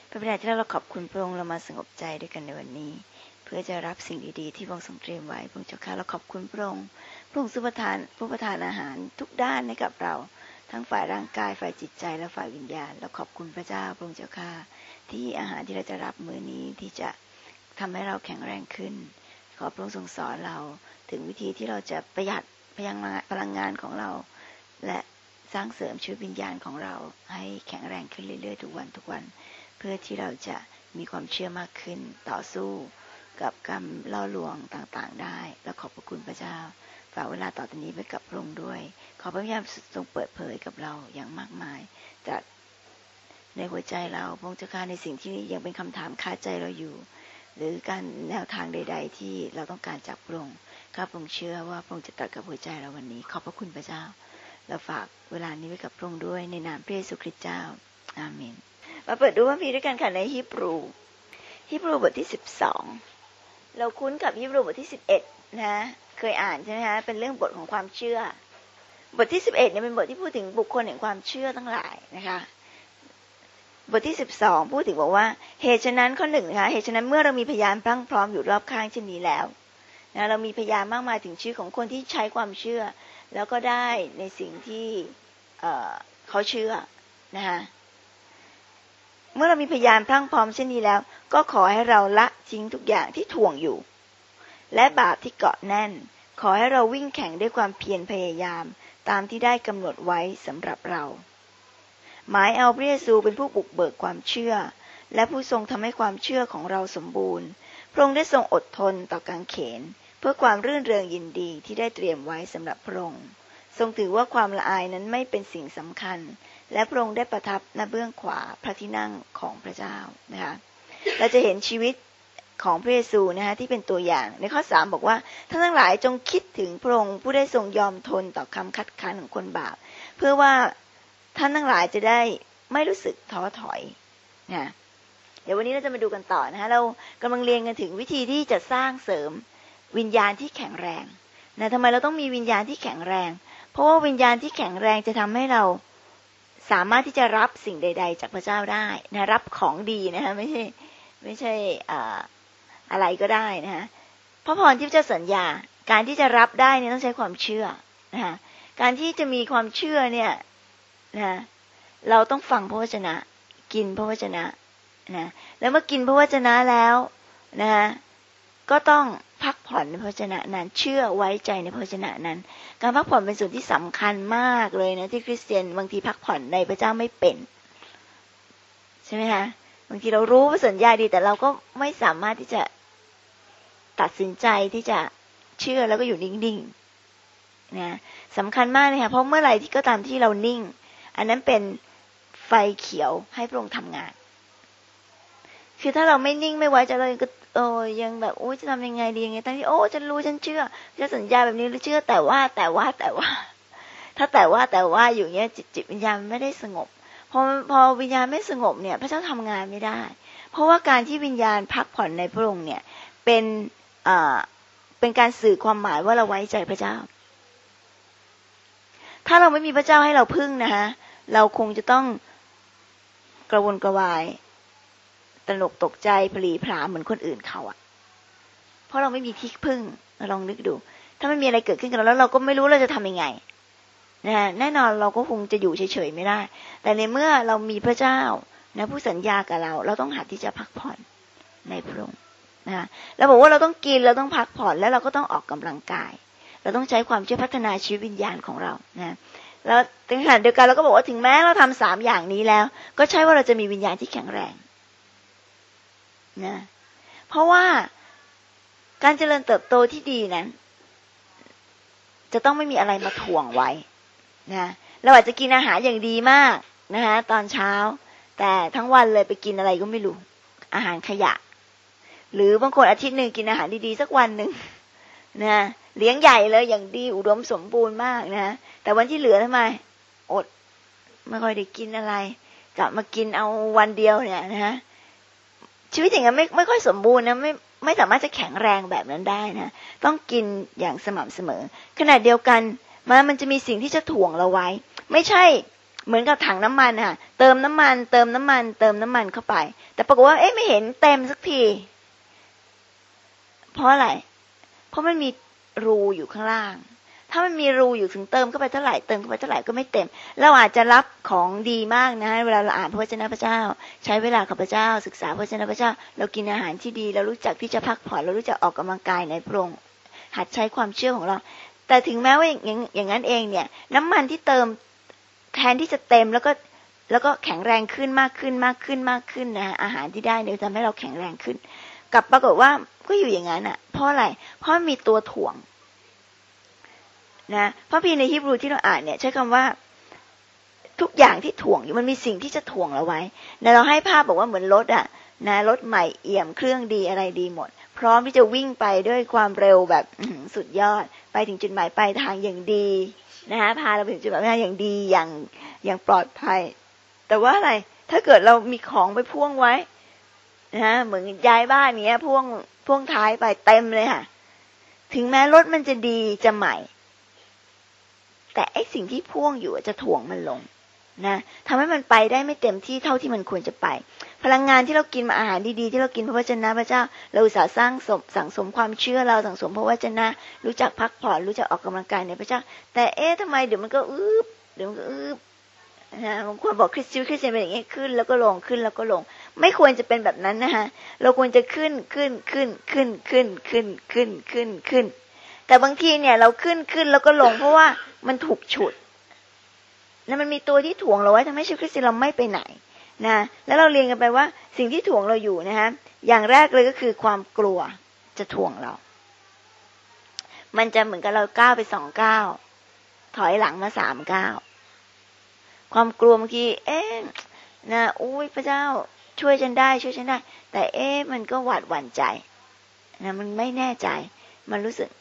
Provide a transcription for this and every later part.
พระบิดาที่เราขอบคุณพระองค์เรามาสงบใจด้วยกันในวันนี้เพื่อจะรับสิ่งดีๆที่พระองค์ทรงเตรียมไว้พระองค์เจ้าข้าเราขอบคุณพระองค์ทรงประทานผู้ประทานอาหารทุกด้านให้กับเราทั้งฝ่ายร่างกายฝ่ายจิตใจและฝ่ายวิญญาณเราขอบคุณพระเจ้าพระองค์เจ้าข้าที่อาหารที่เราจะรับมื้อนี้ที่จะทำให้เราแข็งแรงขึ้นขอพระองค์ทรงสอนเราถึงวิธีที่เราจะประหยัดพลังงานของเราและสร้างเสริมชีวิตวิญญาณของเราให้แข็งแรงขึ้นเรื่อยๆทุกวันเพื่อที่เราจะมีความเชื่อมากขึ้นต่อสู้กับการล่อลวงต่างๆได้และขอบพระคุณพระเจ้าฝากเวลาต่อจากนี้ไว้กับพระองค์ด้วยขอพระวิญญาณทรงเปิดเผยกับเราอย่างมากมายจากในหัวใจเราพระองค์เจ้าข้าในสิ่งที่ยังเป็นคำถามคาใจเราอยู่หรือการแนวทางใดๆที่เราต้องการจากพระองค์ข้าพระองค์เชื่อว่าพระองค์จะตรัสกับหัวใจเราวันนี้ขอบพระคุณพระเจ้าเราฝากเวลานี้ไว้กับพระองค์ด้วยในนามพระเยซูคริสต์เจ้าอาเมนมาเปิดดูพระคัมภีร์ด้วยกันค่ะในฮีบรูบทที่12เราคุ้นกับฮีบรูบทที่11นะเคยอ่านใช่ไหมคะเป็นเรื่องบทของความเชื่อบทที่11เนี่ยเป็นบทที่พูดถึงบุคคลแห่งความเชื่อทั้งหลายนะคะบทที่12พูดถึงบอกว่าเหตุฉะนั้นข้อ1นะคะเหตุฉะนั้นเมื่อเรามีพยานพรั่งพร้อมอยู่รอบข้างเช่นนี้แล้วนะเรามีพยานมากมายถึงชีวิตของคนที่ใช้ความเชื่อแล้วก็ได้ในสิ่งที่เขาเชื่อนะคะเมื่อเรามีพยานพรั่งพร้อมเช่นนี้แล้วก็ขอให้เราละทิ้งทุกอย่างที่ถ่วงอยู่และบาปที่เกาะแน่นขอให้เราวิ่งแข่งด้วยความเพียรพยายามตามที่ได้กำหนดไว้สำหรับเราหมายเอาพระเยซูเป็นผู้บุกเบิกความเชื่อและผู้ทรงทำให้ความเชื่อของเราสมบูรณ์พระองค์ได้ทรงอดทนต่อกางเขนเพื่อความรื่นเริงยินดีที่ได้เตรียมไว้สำหรับพระองค์ทรงถือว่าความละอายนั้นไม่เป็นสิ่งสำคัญและพระองค์ได้ประทับณเบื้องขวาพระที่นั่งของพระเจ้านะคะเราจะเห็นชีวิตของพระเยซูนะคะที่เป็นตัวอย่างในข้อ3บอกว่าท่านทั้งหลายจงคิดถึงพระองค์ผู้ได้ทรงยอมทนต่อคำคัดค้านของคนบาปเพื่อว่าท่านทั้งหลายจะได้ไม่รู้สึกท้อถอยนะเดี๋ยววันนี้เราจะมาดูกันต่อนะคะเรากำลังเรียนกันถึงวิธีที่จะสร้างเสริมวิญญาณที่แข็งแรงนะทำไมเราต้องมีวิญญาณที่แข็งแรงเพราะว่าวิญญาณที่แข็งแรงจะทำให้เราสามารถที่จะรับสิ่งใดๆจากพระเจ้าได้นะรับของดีนะคะไม่ใช่อะไรก็ได้นะคะพระพรที่พระเจ้าสัญญาการที่จะรับได้เนี่ยต้องใช้ความเชื่อนะคะการที่จะมีความเชื่อเนี่ยนะเราต้องฟังพระวจนะกินพระวจนะนะแล้วเมื่อกินพระวจนะแล้วนะก็ต้องพักผ่อนในพระวจนะนั้นเชื่อไว้ใจในพระวจนะนั้นการพักผ่อนเป็นส่วนที่สำคัญมากเลยนะที่คริสเตียนบางทีพักผ่อนในพระเจ้าไม่เป็นใช่ไหมคะบางทีเรารู้พระสัญญาดีแต่เราก็ไม่สามารถที่จะตัดสินใจที่จะเชื่อแล้วก็อยู่นิ่งๆนะสำคัญมากเลยค่ะเพราะเมื่อไหร่ที่ก็ตามที่เรานิ่งอันนั้นเป็นไฟเขียวให้พระองค์ทำงานคือถ้าเราไม่นิ่งไม่ไว้ใจเราก็ยังแบบโอ้จะทำยังไงดียังไงตั้งที่ฉันรู้ฉันเชื่อจะสัญญาแบบนี้หรือเชื่อแต่ว่าถ้าแต่ว่าอยู่เงี้ยจิตวิญญาณไม่ได้สงบพอวิญญาณไม่สงบเนี่ยพระเจ้าทำงานไม่ได้เพราะว่าการที่วิญญาณพักผ่อนในพระองค์เนี่ยเป็นการสื่อความหมายว่าเราไว้ใจพระเจ้าถ้าเราไม่มีพระเจ้าให้เราพึ่งนะคะเราคงจะต้องกระวนกระวายตระหนกตกใจผลีผลามเหมือนคนอื่นเขาอ่ะเพราะเราไม่มีที่พึ่งลองนึกดูถ้าไม่มีอะไรเกิดขึ้นกับเราแล้วเราก็ไม่รู้เราจะทำยังไงนะแน่นอนเราก็คงจะอยู่เฉยๆไม่ได้แต่ในเมื่อเรามีพระเจ้านะผู้สัญญากับเราต้องหัดที่จะพักผ่อนในพระองค์นะเราบอกว่าเราต้องกินเราต้องพักผ่อนแล้วเราก็ต้องออกกำลังกายเราต้องใช้ความเชื่อพัฒนาชีวิตวิญญาณของเรานะแล้วในขณะเดียวกันเราก็บอกว่าถึงแม้เราทำ3อย่างนี้แล้วก็ใช่ว่าเราจะมีวิญญาณที่แข็งแรงนะเพราะว่าการเจริญเติบโตที่ดีนั้นจะต้องไม่มีอะไรมาถ่วงไว้นะเราอาจจะกินอาหารอย่างดีมากนะคะตอนเช้าแต่ทั้งวันเลยไปกินอะไรก็ไม่รู้อาหารขยะหรือบางคนอาทิตย์นึงกินอาหารดีๆสักวันนึงนะเลี้ยงใหญ่เลยอย่างดีอุดมสมบูรณ์มากนะแต่วันที่เหลือทำไมอดไม่ค่อยได้กินอะไรกลับมากินเอาวันเดียวเนี่ยนะชีวิตอย่างนั้นไม่ค่อยสมบูรณ์นะไม่สามารถจะแข็งแรงแบบนั้นได้นะต้องกินอย่างสม่ำเสมอขณะเดียวกันมันจะมีสิ่งที่จะถ่วงเราไว้ไม่ใช่เหมือนกับถังน้ำมันค่ะเติมน้ำมันเข้าไปแต่ปรากฏว่าไม่เห็นเต็มสักทีเพราะอะไรเพราะมันมีรูอยู่ข้างล่างถ้ามันมีรูอยู่ถึงเติมเข้าไปเท่าไหร่ก็ไม่เต็มเราอาจจะรับของดีมากนะเวลาเราอ่านพระวจนะพระเจ้าใช้เวลากับพระเจ้าศึกษาพระวจนะพระเจ้าเรากินอาหารที่ดีเรารู้จักที่จะพักผ่อนเรารู้จักออกกำลังกายในพระองค์หัดใช้ความเชื่อของเราแต่ถึงแม้ว่าอย่างนั้นเองเนี่ยน้ำมันที่เติมแทนที่จะเต็มแล้วก็แข็งแรงขึ้นมากขึ้นนะอาหารที่ได้เนี่ยทำให้เราแข็งแรงขึ้นกลับปรากฏว่าก็อยู่อย่างนั้นอ่ะเพราะอะไรเพราะมีตัวถ่วงนะพระพีในฮีบรูที่เราอ่านเนี่ยใช้คำว่าทุกอย่างที่ถ่วงอยู่มันมีสิ่งที่จะถ่วงเราไว้นะเราให้ภาพบอกว่าเหมือนรถอ่ะนะรถใหม่เอี่ยมเครื่องดีอะไรดีหมดพร้อมที่จะวิ่งไปด้วยความเร็วแบบสุดยอดไปถึงจุดหมายปลายทางอย่างดีนะคะพาเราไปถึงจุดหมายปลายทางอย่างดีอย่างปลอดภัยแต่ว่าอะไรถ้าเกิดเรามีของไปพ่วงไว้นะเหมือนย้ายบ้านเนี้ยพ่วงท้ายไปเต็มเลยค่ะถึงแม้รถมันจะดีจะใหม่แต่ไอ้สิ่งที่พ่วงอยู่จะถ่วงมันลงนะทำให้มันไปได้ไม่เต็มที่เท่าที่มันควรจะไปพลังงานที่เรากินมาอาหารดีๆที่เรากินพระวจนะพระเจ้าเราอุตส่าห์สั่งสมความเชื่อเราสั่งสมพระวจนะรู้จักพักผ่อนรู้จักออกกำลังกายในพระเจ้าแต่ทำไมเดี๋ยวมันก็นะบางคนบอกคริสเตียนเป็นอย่างนี้ขึ้นแล้วก็ลงขึ้นแล้วก็ลงไม่ควรจะเป็นแบบนั้นนะคะเราควรจะขึ้นแต่บางทีเนี่ยเราขึ้นแล้วก็ลงเพราะว่ามันถูกฉุดแล้วมันมีตัวที่ถ่วงเราไว้ทำให้ชีวิตคริสเตียนเราไม่ไปไหนนะแล้วเราเรียนกันไปว่าสิ่งที่ถ่วงเราอยู่นะคะอย่างแรกเลยก็คือความกลัวจะถ่วงเรามันจะเหมือนกับเราก้าวไป2 ก้าวถอยหลังมา3 ก้าวความกลัวบางทีนะอุ้ยพระเจ้าช่วยฉันได้แต่มันก็หวาดหวั่นใจนะมันไม่แน่ใจมันรู้สึก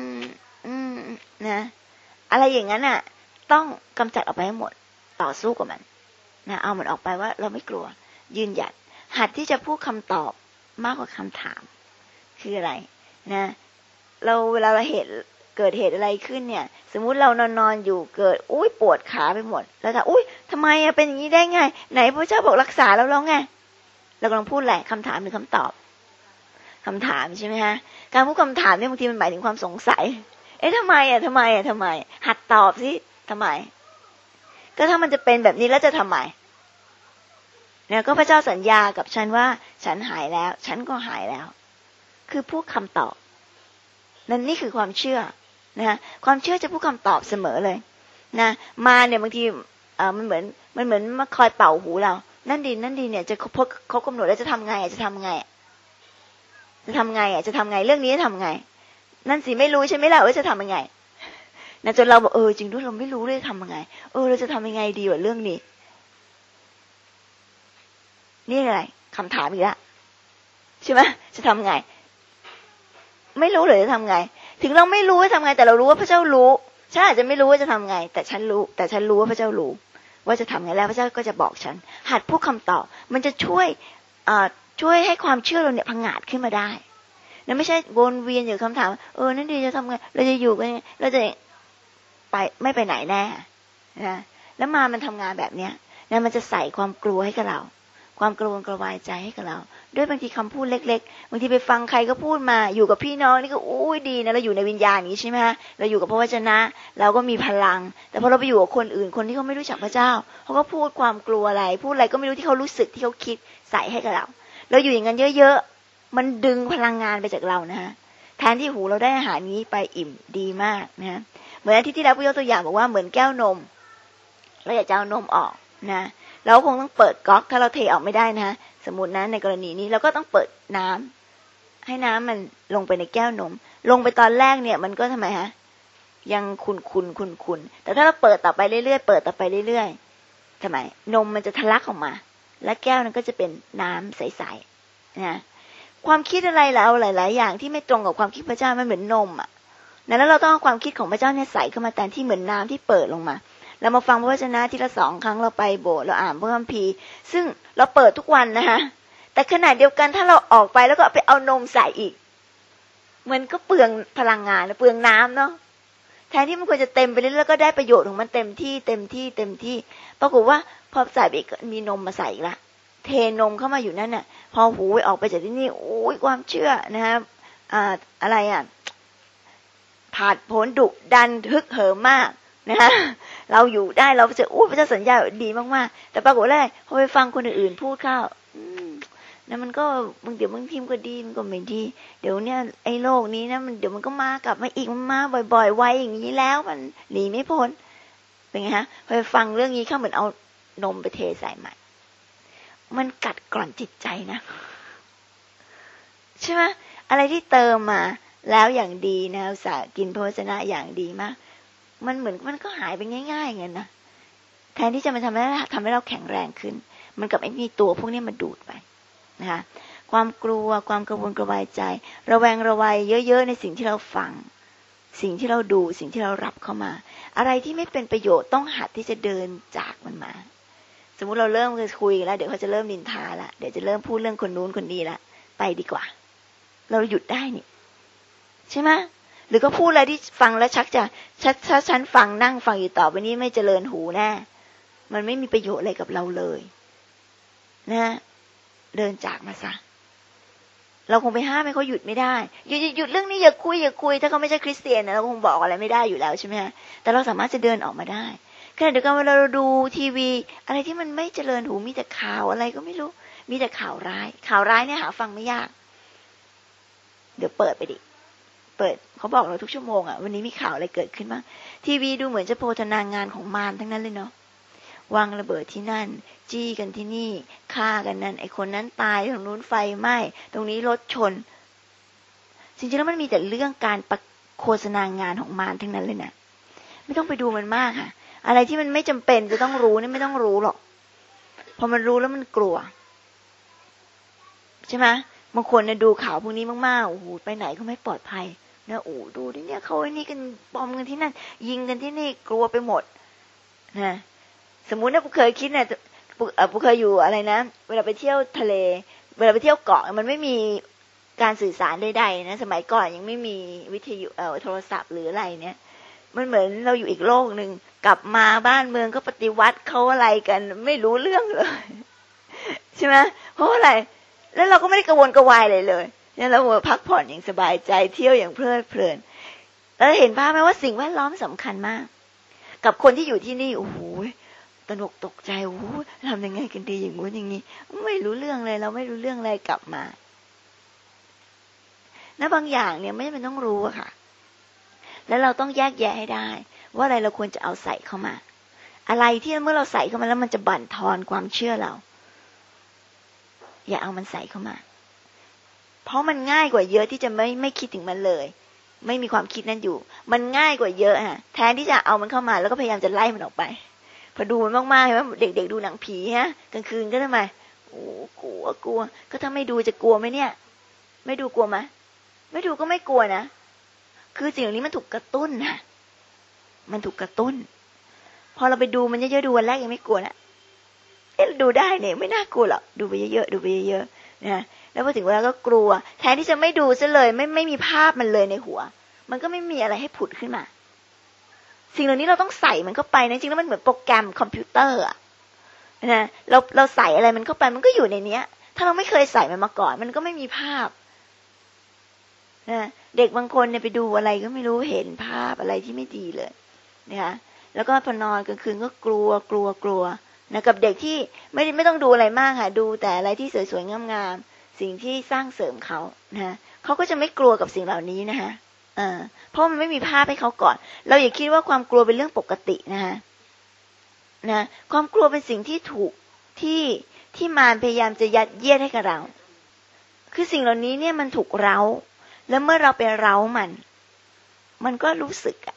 นะอะไรอย่างนั้นน่ะต้องกำจัดออกไปให้หมดต่อสู้กับมันนะเอามันออกไปว่าเราไม่กลัวยืนหยัดหัดที่จะพูดคำตอบมากกว่าคำถามคืออะไรนะเวลาเราเกิดเหตุอะไรขึ้นเนี่ยสมมุติเรานอนอยู่เกิดปวดขาไปหมดแล้วถ้าทำไมเป็นอย่างนี้ได้ไงไหนพระเจ้าบอกรักษาแล้วไงเรากำลังพูดอะไรคำถามหรือคำตอบคำถามใช่ไหมฮะการพูดคำถามเนี่ยบางทีมันหมายถึงความสงสัยทำไมหัดตอบสิทำไมก็ถ้ามันจะเป็นแบบนี้แล้วจะทำไมเนี่ยก็พระเจ้าสัญญากับฉันว่าฉันหายแล้วฉันก็หายแล้วคือพูดคำตอบนี่คือความเชื่อนะความเชื่อจะพูดคำตอบเสมอเลยนะมาเนี่ยบางทีมันเหมือนมาคอยเป่าหูเรานั่นดีเนี่ยจะครบกำหนดแล้วจะทำไงจะทำไงเรื่องนี้จะทำไงนั่นสิไม่รู้ใช่ไหมล่ะว่าจะทำยังไงนะจนเราบอกจริงด้วยเราไม่รู้เลยทำยังไงเราจะทำยังไงดีกับเรื่องนี้นี่อะไรคำถามอีกแล้วใช่ไหมจะทำไงไม่รู้เลยจะทำไงถึงเราไม่รู้ว่าทำไงแต่เรารู้ว่าพระเจ้ารู้ฉันอาจจะไม่รู้ว่าจะทำไงแต่ฉันรู้ว่าพระเจ้ารู้ว่าจะทำไงแล้วพระเจ้าก็จะบอกฉันหัดพูดคำตอบมันจะช่วยให้ความเชื่อเราเนี่ยผงาดขึ้นมาได้นะไม่ใช่วนเวียนอยู่คำถามนั่นดีจะทำไงเราจะอยู่กันเราจะไปไม่ไปไหนแน่นะแล้วมันทำงานแบบเนี้ยนะมันจะใส่ความกลัวให้กับเราความกระวนกระวายใจให้กับเราด้วยบางทีคำพูดเล็กๆบางทีไปฟังใครก็พูดมาอยู่กับพี่น้องนี่ก็ดีนะเราอยู่ในวิญญาณอย่างนี้ใช่ไหมฮะเราอยู่กับพระวจนะเราก็มีพลังแต่พอเราไปอยู่กับคนอื่นคนที่เขาไม่รู้จักพระเจ้าเขาก็พูดความกลัวอะไรพูดอะไรก็ไม่รู้ที่เขารู้สึกที่เขาคิดใส่ให้กับเราอยู่อย่างนั้นเยอะๆมันดึงพลังงานไปจากเรานะฮะแทนที่หูเราได้อาหารนี้ไปอิ่มดีมากนะเหมือนอาทิตย์ที่แล้วพี่ยกตัวอย่างบอกว่าเหมือนแก้วนมเราอยากจะเอานมออกนะเราคงต้องเปิดก๊อกถ้าเราเทออกไม่ได้นะสมมุตินะในกรณีนี้เราก็ต้องเปิดน้ำให้น้ำมันลงไปในแก้วนมลงไปตอนแรกเนี่ยมันก็ทำไมฮะยังขุ่นแต่ถ้าเราเปิดต่อไปเรื่อยๆทำไมนมมันจะทะลักออกมาและแก้วนั้นก็จะเป็นน้ำใสๆนะความคิดอะไรเราหลายๆอย่างที่ไม่ตรงกับความคิดพระเจ้ามันเหมือนนมอ่ะแล้วเราต้องเอาความคิดของพระเจ้าเนี่ยใส่เข้ามาแทนที่เหมือนน้ำที่เปิดลงมาเรามาฟังพระวจนะทีละ2 ครั้งเราไปโบสถ์เราอ่านพระคัมภีร์ซึ่งเราเปิดทุกวันนะคะแต่ขณะเดียวกันถ้าเราออกไปแล้วก็ไปเอานมใส่อีกมันก็เปลืองพลังงานเปลืองน้ำเนาะแทนที่มันควรจะเต็มไปเรื่อยๆแล้วก็ได้ประโยชน์ของมันเต็มที่ปรากฏว่าพอใส่ไปมีนมมาใส่อีกละเทนมเข้ามาอยู่นั่นน่ะพอหูออกไปจากที่นี่โอ้ยความเชื่อนะฮะอะไรผาดโผนดุดันฮึกเหิมมากนะฮะเราอยู่ได้เราจะพระเจ้าสัญญาดีมากๆแต่ปรากฏว่าพอไปฟังคนอื่นๆพูดเข้านะมันก็เดี๋ยวบางทีมันก็ดีมันก็ไม่ดีเดี๋ยวเนี้ยไอ้โลกนี้นะมันเดี๋ยวมันก็มากลับมาอีกมันมาบ่อยๆไวอย่างนี้แล้วมันหนีไม่พ้นเป็นไงฮะพอไปฟังเรื่องนี้เข้าเหมือนเอานมไปเทใส่ใหม่มันกัดกร่อนจิตใจนะใช่ไหมอะไรที่เติมมาแล้วอย่างดีนะอุตส่าห์กินโภชนะอย่างดีมากมันเหมือนมันก็หายไปง่ายๆเงี้ยนะแทนที่จะมาทำให้เราแข็งแรงขึ้นมันกลับไม่มีตัวพวกนี้มาดูดไปนะคะความกลัวความกังวลกระวายใจระแวงระวัยเยอะๆในสิ่งที่เราฟังสิ่งที่เราดูสิ่งที่เรารับเข้ามาอะไรที่ไม่เป็นประโยชน์ต้องหัดที่จะเดินจากมันมาสมมุติเราเริ่มคุยแล้วเดี๋ยวเขาจะเริ่มนินทาละเดี๋ยวจะเริ่มพูดเรื่องคนนู้นคนนี้ละไปดีกว่าเราหยุดได้นี่ใช่ไหมหรือก็พูดอะไรที่ฟังแล้วชักจะถ้าฉันฟังนั่งฟังอยู่ต่อไปนี้ไม่เจริญหูแน่มันไม่มีประโยชน์อะไรกับเราเลยนะเดินจากมาซะเราคงไปห้ามให้เขาหยุดไม่ได้หยุดเรื่องนี้อย่าคุยถ้าเขาไม่ใช่คริสเตียนนะเราคงบอกอะไรไม่ได้อยู่แล้วใช่ไหมฮะแต่เราสามารถจะเดินออกมาได้ขณะเดียวกันเวลาเราดูทีวีอะไรที่มันไม่เจริญหูมีแต่ข่าวอะไรก็ไม่รู้มีแต่ข่าวร้ายเนี่ยหาฟังไม่ยากเดี๋ยวเปิดไปดิเปิดเขาบอกเราทุกชั่วโมงวันนี้มีข่าวอะไรเกิดขึ้นบ้างทีวีดูเหมือนจะโพธนางานของมารทั้งนั้นเลยเนาะวางระเบิดที่นั่นจี้กันที่นี่ฆ่ากันนั่นไอ้คนนั้นตายตรงนู้นไฟไหม้ตรงนี้รถชนจริงๆแล้วมันมีแต่เรื่องการโฆษณางานของมารทั้งนั้นเลยนะไม่ต้องไปดูมันมากค่ะอะไรที่มันไม่จำเป็นจะต้องรู้นี่ไม่ต้องรู้หรอกพอมันรู้แล้วมันกลัวใช่ไหมบางคนเนี่ยดูข่าวพวกนี้มากๆโอ้โหไปไหนก็ไม่ปลอดภัยนะโอ้ดูดิเนี่ยเขาไอ้นี่กันปอมกันที่นั่นยิงกันที่นี่กลัวไปหมดนะสมมุตินะผมเคยคิดนะผมเคยอยู่อะไรนะเวลาไปเที่ยวทะเลเวลาไปเที่ยวเกาะมันไม่มีการสื่อสารใดๆนะสมัยก่อนยังไม่มีวิทยุโทรศัพท์หรืออะไรเนี่ยมันเหมือนเราอยู่อีกโลกนึงกลับมาบ้านเมืองก็ปฏิวัติเขาอะไรกันไม่รู้เรื่องเลยใช่ไหมเพราะอะไรแล้วเราก็ไม่ได้กระวนกระวายเลยเนี่ยเราพักผ่อนอย่างสบายใจเที่ยวอย่างเพลิดเพลินแล้วเห็นภาพไหมว่าสิ่งแวดล้อมสำคัญมากกับคนที่อยู่ที่นี่โอ้โหตระหนกตกใจโอ้โหทำยังไงกันดีอย่างงู้นอย่างนี้ไม่รู้เรื่องเลยเราไม่รู้เรื่องอะไรกลับมานะบางอย่างเนี่ยไม่จำเป็นต้องรู้อะค่ะแล้วเราต้องแยกแยะให้ได้ว่าอะไรเราควรจะเอาใส่เข้ามาอะไรที่เมื่อเราใส่เข้ามาแล้วมันจะบั่นทอนความเชื่อเราอย่าเอามันใส่เข้ามาเพราะมันง่ายกว่าเยอะที่จะไม่คิดถึงมันเลยไม่มีความคิดนั้นอยู่มันง่ายกว่าเยอะฮะแทนที่จะเอามันเข้ามาแล้วก็พยายามจะไล่มันออกไปพอดูมันมากๆเห็นไหมเด็กๆดูหนังผีฮะกลางคืนก็ทำไมโอ้กลัวก็ถ้าไม่ดูจะกลัวไหมเนี่ยไม่ดูกลัวไหมไม่ดูก็ไม่กลัวนะคือสิ่งเหล่านี้มันถูกกระตุ้นนะมันถูกกระตุ้นพอเราไปดูมันเยอะๆดูวันแรกยังไม่กลัวนะดูได้เนี่ยไม่น่ากลัวหรอกดูไปเยอะๆดูไปเยอะๆนะแล้วพอถึงเวลาก็กลัวแทนที่จะไม่ดูซะเลยไม่มีภาพมันเลยในหัวมันก็ไม่มีอะไรให้ผุดขึ้นมาสิ่งเหล่านี้เราต้องใส่มันเข้าไปนะจริงๆแล้วมันเหมือนโปรแกรมคอมพิวเตอร์อะนะเราใส่อะไรมันเข้าไปมันก็อยู่ในเนี้ยถ้าเราไม่เคยใส่มันมาก่อนมันก็ไม่มีภาพนะเด็กบางคนเนี่ยไปดูอะไรก็ไม่รู้เห็นภาพอะไรที่ไม่ดีเลยนะคะแล้วก็พอนอนกลางคืนก็กลัวนะกับเด็กที่ไม่ต้องดูอะไรมากค่ะดูแต่อะไรที่สวยๆงามๆสิ่งที่สร้างเสริมเขานะเขาก็จะไม่กลัวกับสิ่งเหล่านี้นะคะเพราะมันไม่มีภาพให้เขาก่อนเราอย่าคิดว่าความกลัวเป็นเรื่องปกตินะคะนะความกลัวเป็นสิ่งที่ถูกที่มารพยายามจะยัดเยียดให้กับเราคือสิ่งเหล่านี้เนี่ยมันถูกเร้าแล้วเมื่อเราไปเร้ามันก็รู้สึกอะ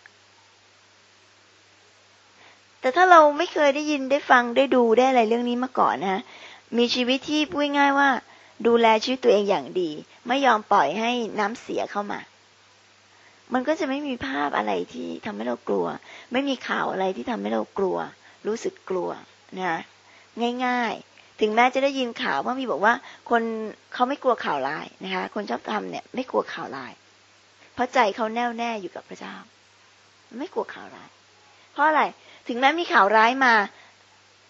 แต่ถ้าเราไม่เคยได้ยินได้ฟังได้ดูได้อะไรเรื่องนี้มาก่อนนะมีชีวิตที่พูดง่ายว่าดูแลชีวิตตัวเองอย่างดีไม่ยอมปล่อยให้น้ำเสียเข้ามามันก็จะไม่มีภาพอะไรที่ทำให้เรากลัวไม่มีข่าวอะไรที่ทำให้เรากลัวรู้สึกกลัวนะง่ายๆถึงแม้จะได้ยินข่าวว่ามีบอกว่าคนเขาไม่กลัวข่าวร้ายนะคะคนชอบทำเนี่ยไม่กลัวข่าวร้ายเพราะใจเขาแน่วแน่อยู่กับพระเจ้าไม่กลัวข่าวร้ายเพราะอะไรถึงแม้มีข่าวร้ายมา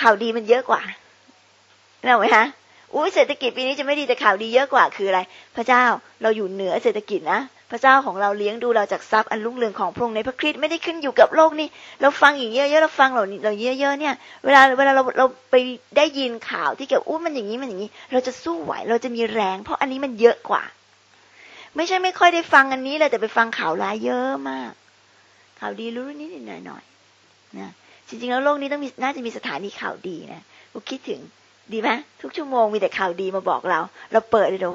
ข่าวดีมันเยอะกว่าเห็นไหมฮะเศรษฐกิจปีนี้จะไม่ดีแต่ข่าวดีเยอะกว่าคืออะไรพระเจ้าเราอยู่เหนือเศรษฐกิจนะพระเจ้าของเราเลี้ยงดูเราจากทรัพย์อันรุ่งเรืองของพระองค์ในพระคริสต์ไม่ได้ขึ้นอยู่กับโลกนี้เราฟังอย่างเยอะๆเราฟังเราเยอะๆเนี่ยเวลาเราไปได้ยินข่าวที่เกี่ยวมันอย่างนี้มันอย่างนี้เราจะสู้ไหวเราจะมีแรงเพราะอันนี้มันเยอะกว่าไม่ใช่ไม่ค่อยได้ฟังอันนี้เลยแต่ไปฟังข่าวร้ายเยอะมากข่าวดีรู้นิดหน่อยนะจริงๆแล้วโลกนี้ต้องมีน่าจะมีสถานีข่าวดีนะกูคิดถึงดีไหมทุกชั่วโมงมีแต่ข่าวดีมาบอกเราเปิดเลยเดี๋ยว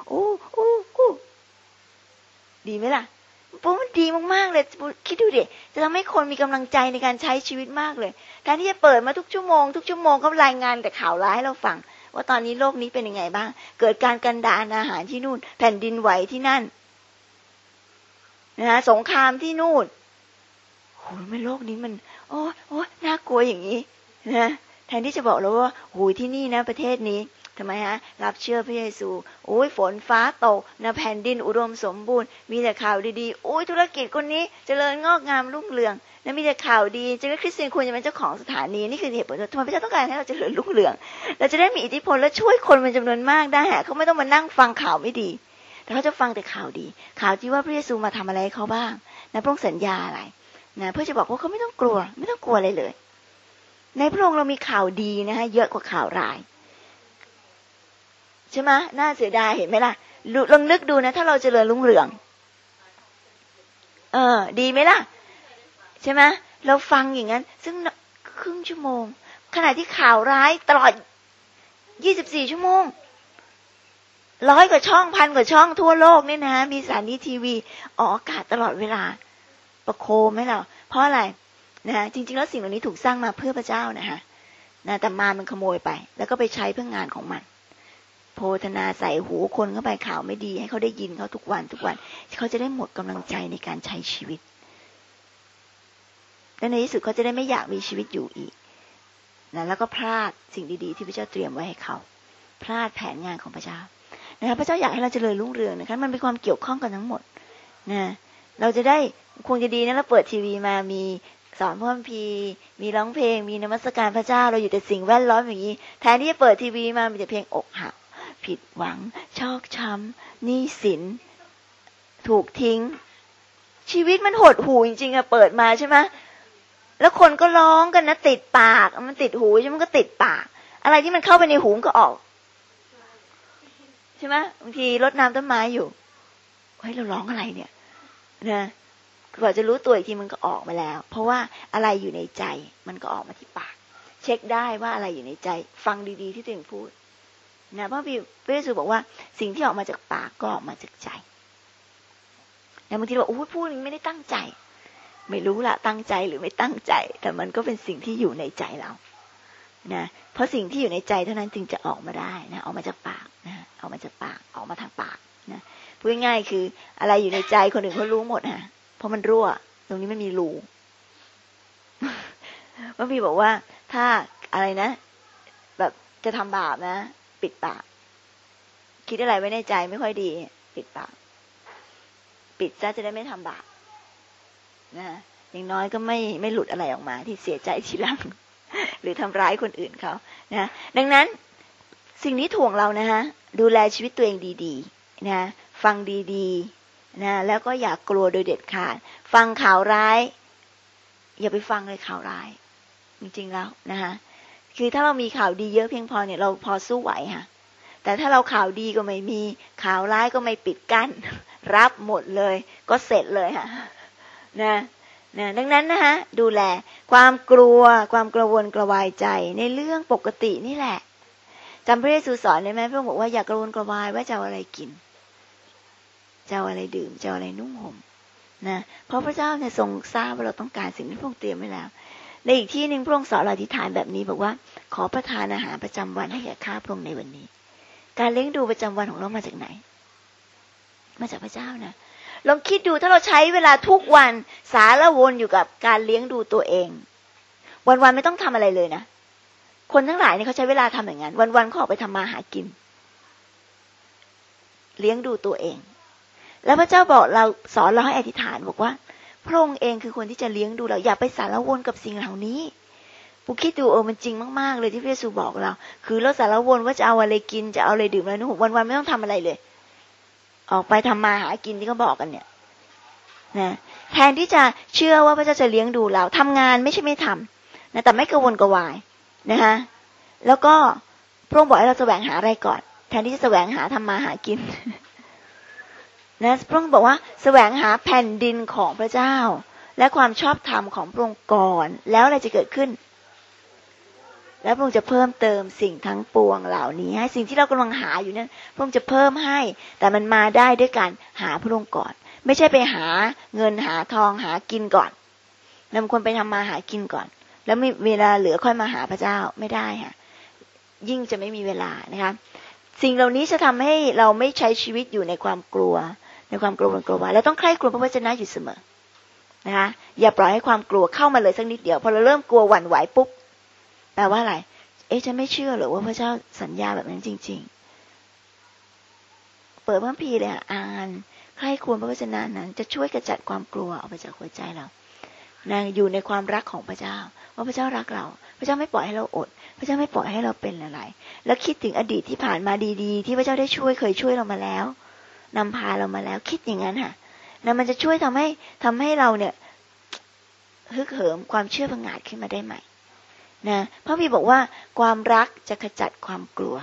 ดีไหมล่ะปุ๊บมันดีมากๆเลยคิดดูดิจะทำให้คนมีกำลังใจในการใช้ชีวิตมากเลยแทนที่จะเปิดมาทุกชั่วโมงเขารายงานแต่ข่าวร้ายให้เราฟังว่าตอนนี้โลกนี้เป็นยังไงบ้างเกิดการกันดารอาหารที่นู่นแผ่นดินไหวที่นั่นนะสงครามที่นู่นโหไม่โลกนี้มันโอ้น่ากลัวอย่างนี้นะแทนที่จะบอกเราว่าโหที่นี่นะประเทศนี้ทำไมฮะรับเชื่อพระเยซูฝนฟ้าตกนะแผ่นดินอุดมสมบูรณ์มีแต่ข่าวดีๆธุรกิจคนนี้เจริญงอกงามรุ่งเรืองนะมีแต่ข่าวดีจะคริสเตียนควรจะเป็นเจ้าของสถานีนี่คือเหตุผลทำไมพระเจ้าต้องการให้เราเจริญรุ่งเรืองเราจะได้มีอิทธิพลและช่วยคนเป็นจำนวนมากได้เขาไม่ต้องมานั่งฟังข่าวไม่ดีแต่เขาจะฟังแต่ข่าวดีข่าวที่ว่าพระเยซูมาทำอะไรให้เขาบ้างนะพระองค์สัญญาอะไรนะเพื่อจะบอกว่าเขาไม่ต้องกลัวอะไรเลยในพระองค์เรามีข่าวดีนะฮะเยอะกว่าข่าวร้ายใช่ไหมน่าเสียดายเห็นไหมล่ะลองนึกดูนะถ้าเราเจริญรุ่งเรืองดีไหมล่ะใช่ไหมเราฟังอย่างนั้นซึ่งครึ่งชั่วโมงขณะที่ข่าวร้ายตลอด24ชั่วโมง100 กว่าช่อง1,000 กว่าช่องทั่วโลกเนี่ยนะมีสถานีทีวีออกอากาศตลอดเวลาประโคมให้เราเพราะอะไรนะจริงๆแล้วสิ่งเหล่านี้ถูกสร้างมาเพื่อพระเจ้านะแต่มันขโมยไปแล้วก็ไปใช้เพื่องานของมันโพธนาใส่หูคนเข้าไปข่าวไม่ดีให้เขาได้ยินเขาทุกวันเขาจะได้หมดกำลังใจในการใช้ชีวิตและในที่สุดเขาจะได้ไม่อยากมีชีวิตอยู่อีกนะแล้วก็พลาดสิ่งดีๆที่พระเจ้าเตรียมไว้ให้เขาพลาดแผนงานของพระเจ้านะคะพระเจ้าอยากให้เราเจริญรุ่งเรืองนะคะมันเป็นความเกี่ยวข้องกันทั้งหมดนะเราจะได้คงจะดีนะเราเปิดทีวีมามีสอนพระคัมภีร์มีร้องเพลงมีนมัสการพระเจ้าเราอยู่แต่สิ่งแวดล้อมอย่างนี้แทนที่จะเปิดทีวีมามีแต่เพลงอกหักผิดหวังชอกช้ำหนี้สินถูกทิ้งชีวิตมันหดหู่จริงๆอะเปิดมาใช่ไหมแล้วคนก็ร้องกันนะติดปากมันติดหูใช่ไหมมันก็ติดปากอะไรที่มันเข้าไปในหูมันก็ออกใช่ไหมบางทีรดน้ำต้นไม้อยู่เฮ้ยเราร้องอะไรเนี่ยนะกว่าจะรู้ตัวอีกทีมันก็ออกมาแล้วเพราะว่าอะไรอยู่ในใจมันก็ออกมาที่ปากเช็คได้ว่าอะไรอยู่ในใจฟังดีๆที่ตัวเองพูดนะเพราะพระเยซูบอกว่าสิ่งที่ออกมาจากปากก็ออกมาจากใจแต่บางทีเราบอกโอ้ยพูดไม่ได้ตั้งใจไม่รู้ละตั้งใจหรือไม่ตั้งใจแต่มันก็เป็นสิ่งที่อยู่ในใจเรานะเพราะสิ่งที่อยู่ในใจเท่านั้นจึงจะออกมาได้นะออกมาจากปากนะออกมาจากปากออกมาทางปากนะพูดง่ายๆคืออะไรอยู่ในใจคนอื่นเขารู้หมดนะเพราะมันรั่วตรงนี้มันมีรูพระพี่บอกว่าถ้าอะไรนะแบบจะทำบาปนะปิดปากคิดอะไรไว้ในใจไม่ค่อยดีปิดปากปิดซะจะได้ไม่ทำบาปนะอย่างน้อยก็ไม่หลุดอะไรออกมาที่เสียใจทีหลังหรือทำร้ายคนอื่นเขานะดังนั้นสิ่งนี้ถ่วงเรานะฮะดูแลชีวิตตัวเองดีๆนะฟังดีๆนะแล้วก็อย่ากลัวโดยเด็ดขาดฟังข่าวร้ายอย่าไปฟังเลยข่าวร้ายจริงๆแล้วนะคะคือถ้าเรามีข่าวดีเยอะเพียงพอเนี่ยเราพอสู้ไหวค่ะแต่ถ้าเราข่าวดีก็ไม่มีข่าวร้ายก็ไม่ปิดกั้นรับหมดเลยก็เสร็จเลยค่ะนะดังนั้นนะคะดูแลความกลัวความกระวนกระวายใจในเรื่องปกตินี่แหละจำพระเยซูสอนได้ไหมพระองค์บอกว่าอย่ากระวนกระวายว่าจะเอาอะไรกินจะเอาอะไรดื่มจะเอาอะไรนุ่งห่มนะเพราะพระเจ้าเนี่ยทรงทราบว่าเราต้องการสิ่งที่พระองค์เตรียมไว้แล้วในอีกที่นึงพระองค์สอนเราอธิษฐานแบบนี้บอกว่าขอประทานอาหารประจำวันให้แก่ข้าพระองค์ในวันนี้การเลี้ยงดูประจำวันของเรามาจากไหนมาจากพระเจ้านะลองคิดดูถ้าเราใช้เวลาทุกวันสารวนอยู่กับการเลี้ยงดูตัวเองวันๆไม่ต้องทำอะไรเลยนะคนทั้งหลายเนี่ยเขาใช้เวลาทำอย่างนั้นวันๆเขาออกไปทำมาหากินเลี้ยงดูตัวเองแล้วพระเจ้าบอกเราสอนเราให้อธิษฐานบอกว่าพระองค์เองคือคนที่จะเลี้ยงดูเราอย่าไปสารวนกับสิ่งเหล่านี้ปปูคิดดูมันจริงมากๆเลยที่พระเยซูบอกเราคือเราสารวนว่าจะเอาอะไรกินจะเอาอะไรดื่มอะไรนู่นวันๆไม่ต้องทำอะไรเลยออกไปทำมาหากินที่เขาบอกกันเนี่ยนะแทนที่จะเชื่อว่าพระเจ้าจะเลี้ยงดูเราทำงานไม่ใช่ไม่ทำนะแต่ไม่กระวนกระวายนะคะแล้วก็พระองค์บอกให้เราแสวงหาอะไรก่อนแทนที่จะแสวงหาทำมาหากินนะพระองค์บอกว่าแสวงหาแผ่นดินของพระเจ้าและความชอบธรรมของพระองค์ก่อนแล้วอะไรจะเกิดขึ้นแล้วพระองค์จะเพิ่มเติมสิ่งทั้งปวงเหล่านี้ให้สิ่งที่เรากำลังหาอยู่นั้นพระองค์จะเพิ่มให้แต่มันมาได้ด้วยการหาพระองค์ก่อนไม่ใช่ไปหาเงินหาทองหากินก่อนนำคนไปทำมาหากินก่อนแล้วมีเวลาเหลือค่อยมาหาพระเจ้าไม่ได้ค่ะยิ่งจะไม่มีเวลานะคะสิ่งเหล่านี้จะทำให้เราไม่ใช้ชีวิตอยู่ในความกลัวในความกลัวและต้องใคร่ครวญพระวจนะอยู่เสมอนะคะอย่าปล่อยให้ความกลัวเข้ามาเลยสักนิดเดียวพอเราเริ่มกลัวหวั่นไหวปุ๊บแปลว่าอะไรฉันไม่เชื่อหรอกว่าพระเจ้าสัญญาแบบนั้นจริงๆเปิดพระคัมภีร์เลยอ่านใคร่ครวญพระวจนะนั้นจะช่วยกระจัดความกลัวออกไปจากหัวใจเราอยู่ในความรักของพระเจ้าว่าพระเจ้ารักเราพระเจ้าไม่ปล่อยให้เราอดพระเจ้าไม่ปล่อยให้เราเป็นอะไรแล้วคิดถึงอดีตที่ผ่านมาดีๆที่พระเจ้าได้เคยช่วยเรามาแล้วนำพาเรามาแล้วคิดอย่างนั้นค่ะมันจะช่วยทำให้เราเนี่ยฮึกเหิมความเชื่อผงาดขึ้นมาได้ใหม่นะพระบิดาบอกว่าความรักจะขจัดความกลัว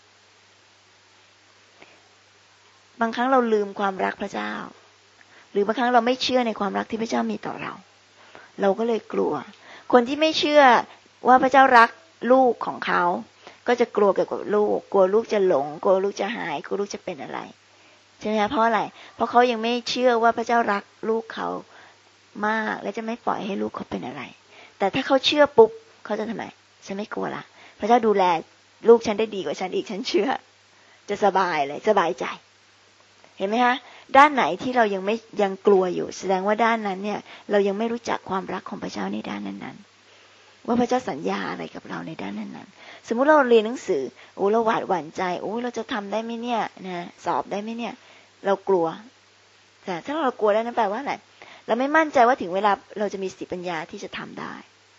บางครั้งเราลืมความรักพระเจ้าหรือบางครั้งเราไม่เชื่อในความรักที่พระเจ้ามีต่อเราเราก็เลยกลัวคนที่ไม่เชื่อว่าพระเจ้ารักลูกของเขาก็จะกลัวเกี่ยวกับลูกกลัวลูกจะหลงกลัวลูกจะหายกลัวลูกจะเป็นอะไรใช่ไหมคะเพราะอะไรเพราะเขายังไม่เชื่อว่าพระเจ้ารักลูกเขามากและจะไม่ปล่อยให้ลูกเขาเป็นอะไรแต่ถ้าเขาเชื่อปุ๊บเขาจะทำไมฉันไม่กลัวละพระเจ้าดูแลลูกฉันได้ดีกว่าฉันอีกฉันเชื่อจะสบายเลยสบายใจเห็นไหมคะด้านไหนที่เรายังกลัวอยู่แสดงว่าด้านนั้นเนี่ยเรายังไม่รู้จักความรักของพระเจ้าในด้านนั้นๆว่าพระเจ้าสัญญาอะไรกับเราในด้านนั้นๆสมมุติเราเรียนหนังสือเราหวาดหวั่นใจเราจะทำได้ไหมเนี่ยนะสอบได้ไหมเนี่ยเรากลัวแต่ถ้าเรากลัวแล้วนั่นแปลว่าอะไรเราไม่มั่นใจว่าถึงเวลาเราจะมีสติปัญญาที่จะทำได้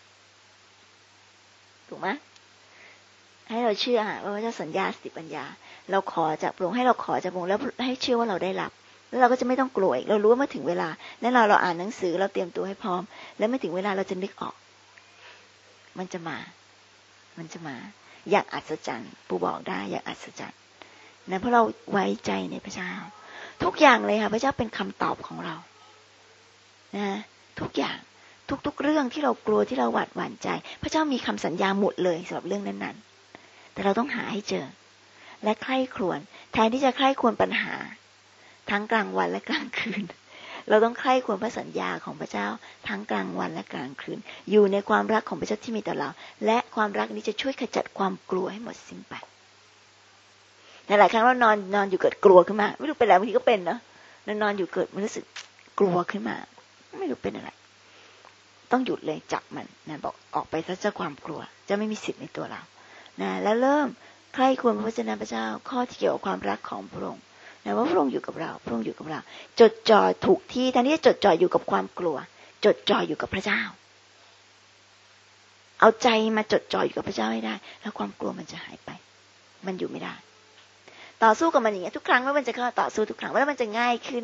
ถูกไหมให้เราเชื่อว่าพระเจ้าสัญญาสติปัญญาเราขอจากพระองค์ให้เราขอจากพระองค์แล้วให้เชื่อว่าเราได้รับแล้วเราก็จะไม่ต้องกลัวอีกเรารู้ว่าเมื่อถึงเวลาแล้วเราอ่านหนังสือเราเตรียมตัวให้พร้อมแล้วเมื่อถึงเวลาเราจะนึกออกมันจะมาอย่างอัศจรรย์ปู่บอกได้อย่างอัศจรรย์นะเพราะเราไว้ใจในพระเจ้าทุกอย่างเลยค่ะพระเจ้าเป็นคำตอบของเรานะทุกอย่างทุกเรื่องที่เรากลัวที่เราหวาดหวั่นใจพระเจ้ามีคำสัญญาหมดเลยสำหรับเรื่องนั้นๆแต่เราต้องหาให้เจอและใคร่ครวญแทนที่จะใคร่ครวญปัญหาทั้งกลางวันและกลางคืนเราต้องใคร่ครวญพระสัญญาของพระเจ้าทั้งกลางวันและกลางคืนอยู่ในความรักของพระเจ้าที่มีต่อเราและความรักนี้จะช่วยขจัดความกลัวให้หมดสิ้นไปในหลายครั้งเรานอนอยู่เกิดกลัวขึ้นมาไม่รู้เป็นอะไรบางทีก็เป็นเนาะนอนอยู่เกิดมันรู้สึกกลัวขึ้นมาไม่รู้เป็นอะไรต้องหยุดเลยจับมันนะบอกออกไปซะจากความกลัวจะไม่มีสิทธิ์ในตัวเรานะแล้วเริ่มใคร่ครวญพระวจนะพระเจ้าข้อที่เกี่ยวกับความรักของพระองค์นะว่าพระองค์อยู่กับเราพระองค์อยู่กับเราจดจ่อถูกที่แทนที่จะจดจ่ออยู่กับความกลัวจดจ่ออยู่กับพระเจ้าเอาใจมาจดจ่ออยู่กับพระเจ้าให้ได้แล้วความกลัวมันจะหายไปมันอยู่ไม่ได้ต่อสู้กับมันอย่างเงี้ยทุกครั้งว่ามันจะเข้าต่อสู้ทุกครั้งว่ามันจะง่ายขึ้น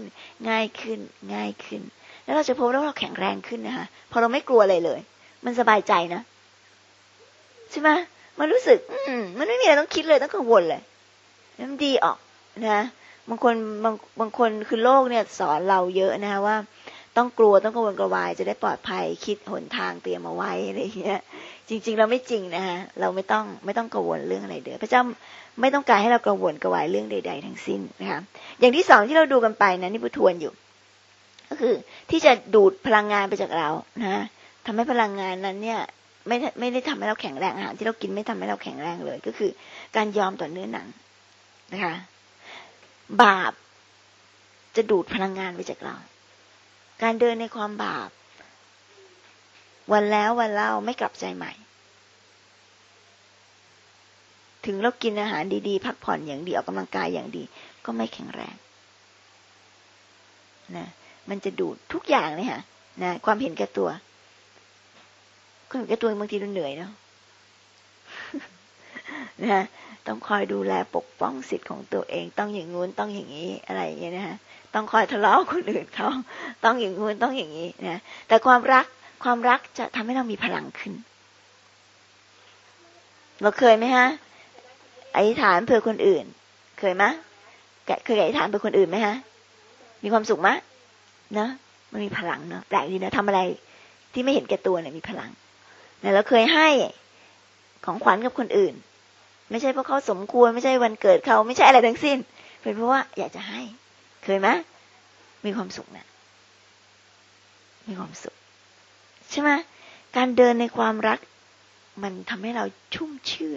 แล้วเราจะพบว่าเราแข็งแรงขึ้นนะคะพอเราไม่กลัวอะไรเลยมันสบายใจนะใช่ไหมมันรู้สึกมันไม่มีอะไรต้องคิดเลยต้องกังวลเลยมันดีออกนะบางคนคือโลกเนี่ยสอนเราเยอะนะคะว่าต้องกลัวต้องกังวลกระวายจะได้ปลอดภัยคิดหนทางเตรียมเอาไว้อะไรอย่างเงี้ยจริงๆเราไม่จริงนะคะเราไม่ต้องกังวลเรื่องอะไรเด้อพระเจ้าไม่ต้องการให้เรากังวลกระวายเรื่องใดๆทั้งสิ้นนะคะอย่างที่สองที่เราดูกันไปนะนี่ผู้ทวนอยู่ก็คือที่จะดูดพลังงานไปจากเรานะทำให้พลังงานนั้นเนี่ยไม่ได้ทำให้เราแข็งแรงอาหารที่เรากินไม่ทำให้เราแข็งแรงเลยก็คือการยอมต่อเนื้อหนังนะคะบาปจะดูดพลังงานไปจากเราการเดินในความบาปวันแล้ววันเล่าไม่กลับใจใหม่ถึงเรากินอาหารดีๆพักผ่อนอย่างดีออกกำลังกายอย่างดีก็ไม่แข็งแรงนะมันจะดูดทุกอย่างเลยค่ะนะความเห็นแก่ตัวคนเห็นแก่ตัวบางทีเราเหนื่อยเนาะนะต้องคอยดูแลปกป้องสิทธิ์ของตัวเองต้องอย่างงู้นต้องอย่างนี้อะไรอย่างเงี้ยนะฮะต้องคอยทะเลาะคนอื่นเขาต้องอย่างงู้นต้องอย่างนี้นะแต่ความรักจะทำให้เรามีพลังขึ้นเราเคยไหมฮะอธิษฐานเพื่อคนอื่นเคยไหมเคยอธิษฐานเพื่อคนอื่นไหมฮะมีความสุขไหมนะมันมีพลังเนาะแปลกดีนะทำอะไรที่ไม่เห็นแก่ตัวเนี่ยมีพลังนะเราเคยให้ของขวัญกับคนอื่นไม่ใช่เพราะเขาสมควรไม่ใช่วันเกิดเขาไม่ใช่อะไรทั้งสิ้นเป็นเพราะว่าอยากจะให้เคยไหมมีความสุขนะมีความสุขใช่ไหมการเดินในความรักมันทำให้เราชุ่มชื่น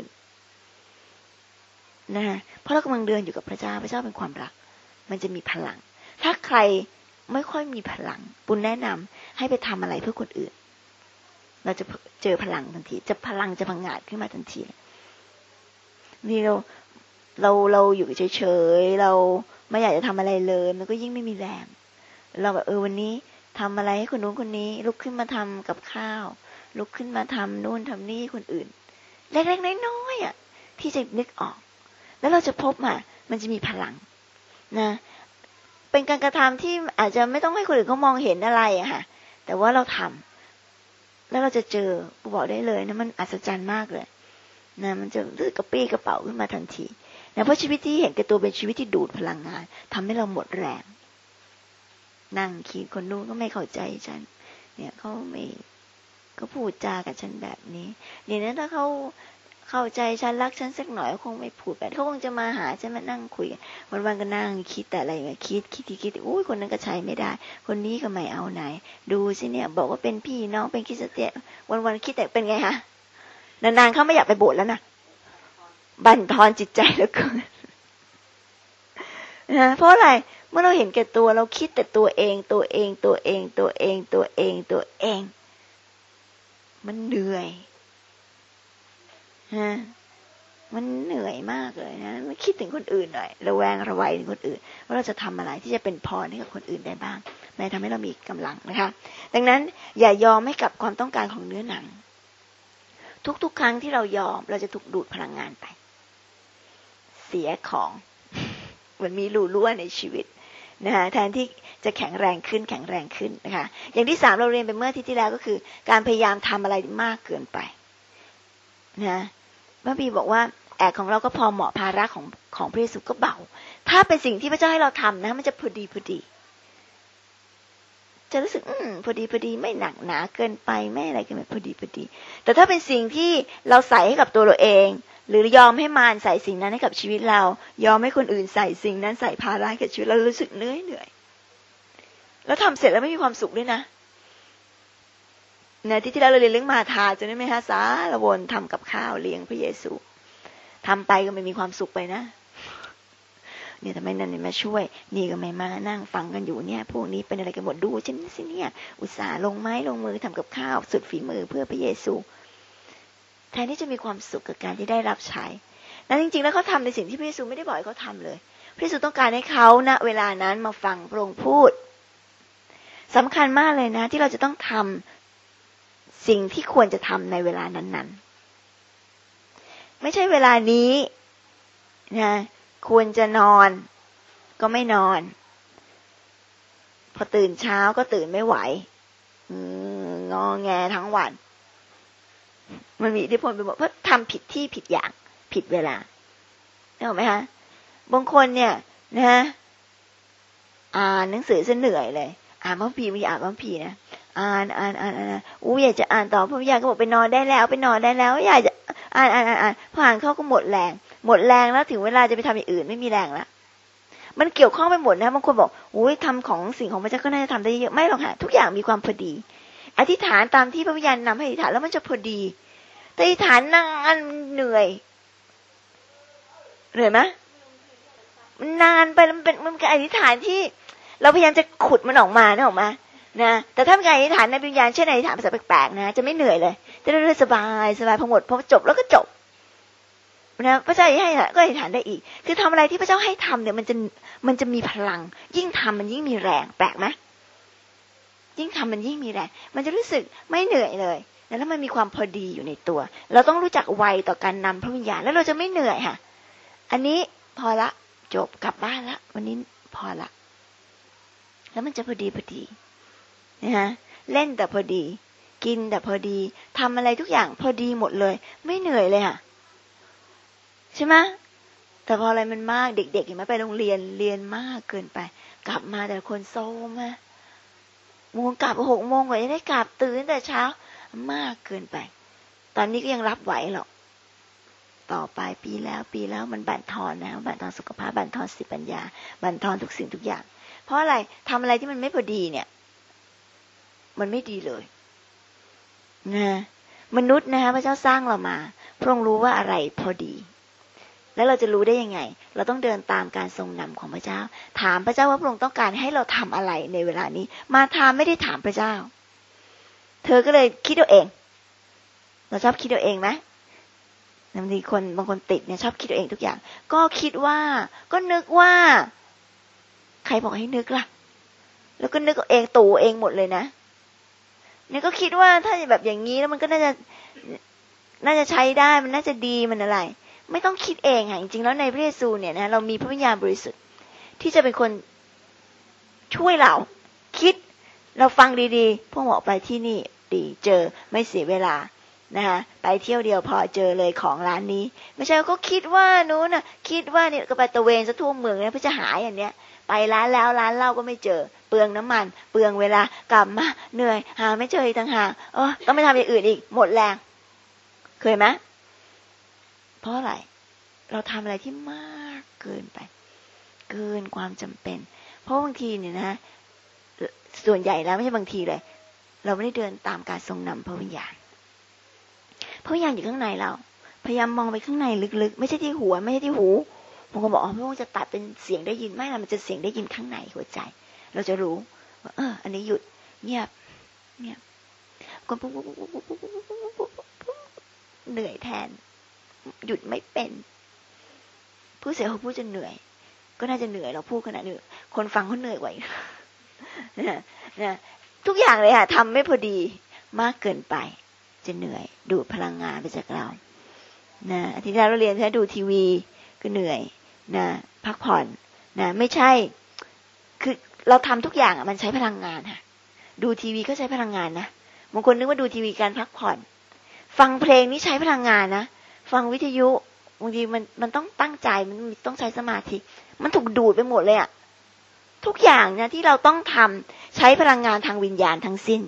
นะเพราะเรากำลังเดินอยู่กับพระเจ้าเป็นความรักมันจะมีพลังถ้าใครไม่ค่อยมีพลังปุณแนะนำให้ไปทำอะไรเพื่อคนอื่นเราจะเจอพลังทันทีพลังจะพังงาดขึ้นมาทันทีนี่เราอยู่เฉยๆเราไม่อยากจะทำอะไรเลยมันก็ยิ่งไม่มีแรงเราแบบวันนี้ทำอะไรให้คนนู้นคนนี้ลุกขึ้นมาทำกับข้าวลุกขึ้นมาทำนู่นทำนี่คนอื่นเล็กๆน้อยๆที่จะนึกออกแล้วเราจะพบมันจะมีพลังนะเป็นการกระทำที่อาจจะไม่ต้องให้คนอื่นเขามองเห็นอะไรค่ะแต่ว่าเราทำแล้วเราจะเจอบอกได้เลยนะมันอัศจรรย์มากเลยนะมันจะรื้อกระปี้กระเป๋าขึ้นมาทันทีนะเพราะชีวิตที่เห็นแก่ตัวเป็นชีวิตที่ดูดพลังงานทำให้เราหมดแรงนั่งคิดคนนู้นก็ไม่เข้าใจฉันเนี่ยเขาไม่ก็พูดจากับฉันแบบนี้เนี่ยนะถ้าเขาเข้าใจฉันรักฉันสักหน่อยคงไม่พูดแบบเขาคงจะมาหาฉันมานั่งคุยวันๆก็นั่งคิดแต่อะไรแบบคิดอุ้ยคนนั้นก็ใช้ไม่ได้คนนี้ก็ไม่เอาไหนดูสิเนี่ยบอกว่าเป็นพี่น้องเป็นคริสเตียนวันๆคิดแต่เป็นไงฮะนานๆเขาไม่อยากไปโบสถ์แล้วนะบั่นทอนจิตใจเหลือเกินนะเพราะอะไรเมื่อเราเห็นแก่ตัวเราคิดแต่ตัวเองมันเหนื่อยฮะมันเหนื่อยมากเลยนะไม่คิดถึงคนอื่นหน่อยระแวงระไวถึงคนอื่นว่าเราจะทำอะไรที่จะเป็นพรให้กับคนอื่นได้บ้างมันทำให้เรามีกำลังนะคะดังนั้นอย่ายอมให้กับความต้องการของเนื้อหนังทุกครั้งที่เรายอมเราจะถูกดูดพลังงานไปเสียของมันมีรูรั่วในชีวิตนะคะแทนที่จะแข็งแรงขึ้นนะคะอย่างที่3เราเรียนไปเมื่ออาทิตย์ที่แล้วก็คือการพยายามทำอะไรมากเกินไปนะพระบีบอกว่าแอกของเราก็พอเหมาะภาระของพระเยซูก็เบาถ้าเป็นสิ่งที่พระเจ้าให้เราทำนะมันจะพอดีจะรู้สึกพอดีไม่หนักหนาเกินไปไม่อะไรกันแบบพอดีแต่ถ้าเป็นสิ่งที่เราใส่ให้กับตัวเราเองหรือยอมให้มารใส่สิ่งนั้นให้กับชีวิตเรายอมให้คนอื่นใส่สิ่งนั้นใส่ภาระกับชีวิตเรารู้สึกเหนื่อยแล้วทำเสร็จแล้วไม่มีความสุขด้วยนะในที่เราเรียนเรื่องมาทาจะได้ไหมฮะสารวนทำกับข้าวเลี้ยงพระเยซูทำไปก็ไม่มีความสุขไปนะเนี่ยทำไมนั่นมาช่วยนี่ก็ไม่มานั่งฟังกันอยู่เนี่ยพวกนี้เป็นอะไรกันหมดดูฉันสิเนี่ยอุตส่าห์ลงไม้ลงมือทำกับข้าวสุดฝีมือเพื่อพระเยซูแทนที่จะมีความสุขกับการที่ได้รับใช้นั้นจริงๆแล้วเขาทำในสิ่งที่พระเยซูไม่ได้บอกให้เขาทำเลยพระเยซูต้องการให้เขาณเวลานั้นมาฟังพระองค์พูดสำคัญมากเลยนะที่เราจะต้องทำสิ่งที่ควรจะทำในเวลานั้นๆไม่ใช่เวลานี้นะควรจะนอนก็ไม่นอนพอตื่นเช้าก็ตื่นไม่ไหวงอแงทั้งวันมันมีอิทธิพลไปหมดเพราะทำผิดที่ผิดอย่างผิดเวลาได้ไหมคะบางคนเนี่ยนะอ่านหนังสือซะเหนื่อยเลยอ่านพระคัมภีร์ไม่อ่านพระคัมภีร์นะอ่านอยากจะอ่านต่อพระวิญญาณก็บอกไปนอนได้แล้วอยากจะอ่านพออ่านเขาก็หมดแรงแล้วถึงเวลาจะไปทำอย่างอื่นไม่มีแรงละมันเกี่ยวข้องไปหมดนะบางคนบอกอุ้ยทำของสิ่งของพระเจ้าก็น่าจะทำได้เยอะไม่หรอกค่ะทุกอย่างมีความพอดีอธิษฐานตามที่พระวิญญาณนำให้อธิษฐานแล้วมันจะพอดีแต่อธิษฐานนานเหนื่อยไหมมันนานไปมันเป็นการอธิษฐานที่เราพยายามจะขุดมันออกมานะแต่ถ้าเป็นการอธิษฐานในวิญญาณเช่นอธิษฐานภาษาแปลกๆนะจะไม่เหนื่อยเลยจะได้สบายพอหมดพอจบแล้วก็จบนะพระเจ้าให้ก็อธิษฐานได้อีกคือทำอะไรที่พระเจ้าให้ทำเนี่ยมันจะมีพลังยิ่งทำมันยิ่งมีแรงแปลกไหมยิ่งทำมันยิ่งมีแรงมันจะรู้สึกไม่เหนื่อยเลยแล้วมันมีความพอดีอยู่ในตัวเราต้องรู้จักไวต่อการนำพระวิญญาณแล้วเราจะไม่เหนื่อยค่ะอันนี้พอละจบกลับบ้านละวันนี้พอละแล้วมันจะพอดีนะฮะเล่นแต่พอดีกินแต่พอดีทำอะไรทุกอย่างพอดีหมดเลยไม่เหนื่อยเลยค่ะใช่ไหมแต่พออะไรมันมากเด็กๆเห็นไหมไปโรงเรียนเรียนมากเกินไปกลับมาแต่คนโซมอะโมงกลับ6 โมงกว่าจะได้กลับตื่นแต่เช้ามากเกินไปตอนนี้ก็ยังรับไหวหรอกต่อไปปีแล้วมันบั่นทอนนะบั่นทอนสุขภาพบั่นทอนสติปัญญาบั่นทอนทุกสิ่งทุกอย่างเพราะอะไรทำอะไรที่มันไม่พอดีเนี่ยมันไม่ดีเลยนะมนุษย์นะคะพระเจ้าสร้างเรามาพระองค์รู้ว่าอะไรพอดีแล้วเราจะรู้ได้ยังไงเราต้องเดินตามการทรงนำของพระเจ้าถามพระเจ้าว่าพระองค์ต้องการให้เราทำอะไรในเวลานี้มาทามไม่ได้ถามพระเจ้าเธอก็เลยคิดเอาเองเราชอบคิดเอาเองไหมบางทีบางคนติดเนี่ยชอบคิดเอาเองทุกอย่างก็คิดว่าก็นึกว่าใครบอกให้นึกล่ะแล้วก็นึกเอาเองตู่เองหมดเลยนะเนี่ยก็คิดว่าถ้าแบบอย่างนี้แล้วมันก็น่าจะใช้ได้มันน่าจะดีมันอะไรไม่ต้องคิดเองค่ะจริงๆแล้วในพระเยซูเนี่ยนะเรามีพระวิญญาณบริสุทธิ์ที่จะเป็นคนช่วยเราคิดเราฟังดีๆพวกบอกไปที่นี่ดีเจอไม่เสียเวลานะคะไปเที่ยวเดียวพอเจอเลยของร้านนี้ไม่ใช่ก็คิดว่านู้นน่ะคิดว่าเนี่ยก็ไปตะเวนซะทั่วเมืองนะเพื่อจะหาอย่างเนี้ยไปร้านแล้วร้านเหล้าก็ไม่เจอเปลืองน้ำมันเปลืองเวลากลับมาเหนื่อยหาไม่เจออีกต่างหากต้องไปทำอย่างอื่นอีกหมดแรงเคยไหมเพราะอะไรเราทำอะไรที่มากเกินไปเกินความจำเป็นเพราะบางทีเนี่ยนะส่วนใหญ่แล้วไม่ใช่บางทีเลยเราไม่ได้เดินตามการทรงนำพระวิญญาณพระวิญญาณอยู่ข้างในเราพยายามมองไปข้างในลึกๆไม่ใช่ที่หัวไม่ใช่ที่หูบางคนบอกพระองค์จะตัดเป็นเสียงได้ยินไม่ล่ะมันจะเสียงได้ยินข้างในหัวใจเราจะรู้ว่าอันนี้หยุดเงียบคนปุ๊บเหนื่อยแทนหยุดไม่เป็นผู้เสียเขาพูดจะเหนื่อยก็น่าจะเหนื่อยเราพูดขนาดนี้คนฟังเขาเหนื่อยกว่านะทุกอย่างเลยค่ะทำไม่พอดีมากเกินไปจะเหนื่อยดูดพลังงานไปจากเรานะอาทิตย์ที่แล้วเราเรียนใช้ดูทีวีก็เหนื่อยนะพักผ่อนนะไม่ใช่คือเราทำทุกอย่างมันใช้พลังงานค่ะดูทีวีก็ใช้พลังงานนะบางคนนึกว่าดูทีวีการพักผ่อนฟังเพลงนี่ใช้พลังงานนะฟังวิทยุบางทีมันต้องตั้งใจมันต้องใช้สมาธิมันถูกดูดไปหมดเลยอะทุกอย่างนะที่เราต้องทำใช้พลังงานทางวิญญาณทั้งสิ้น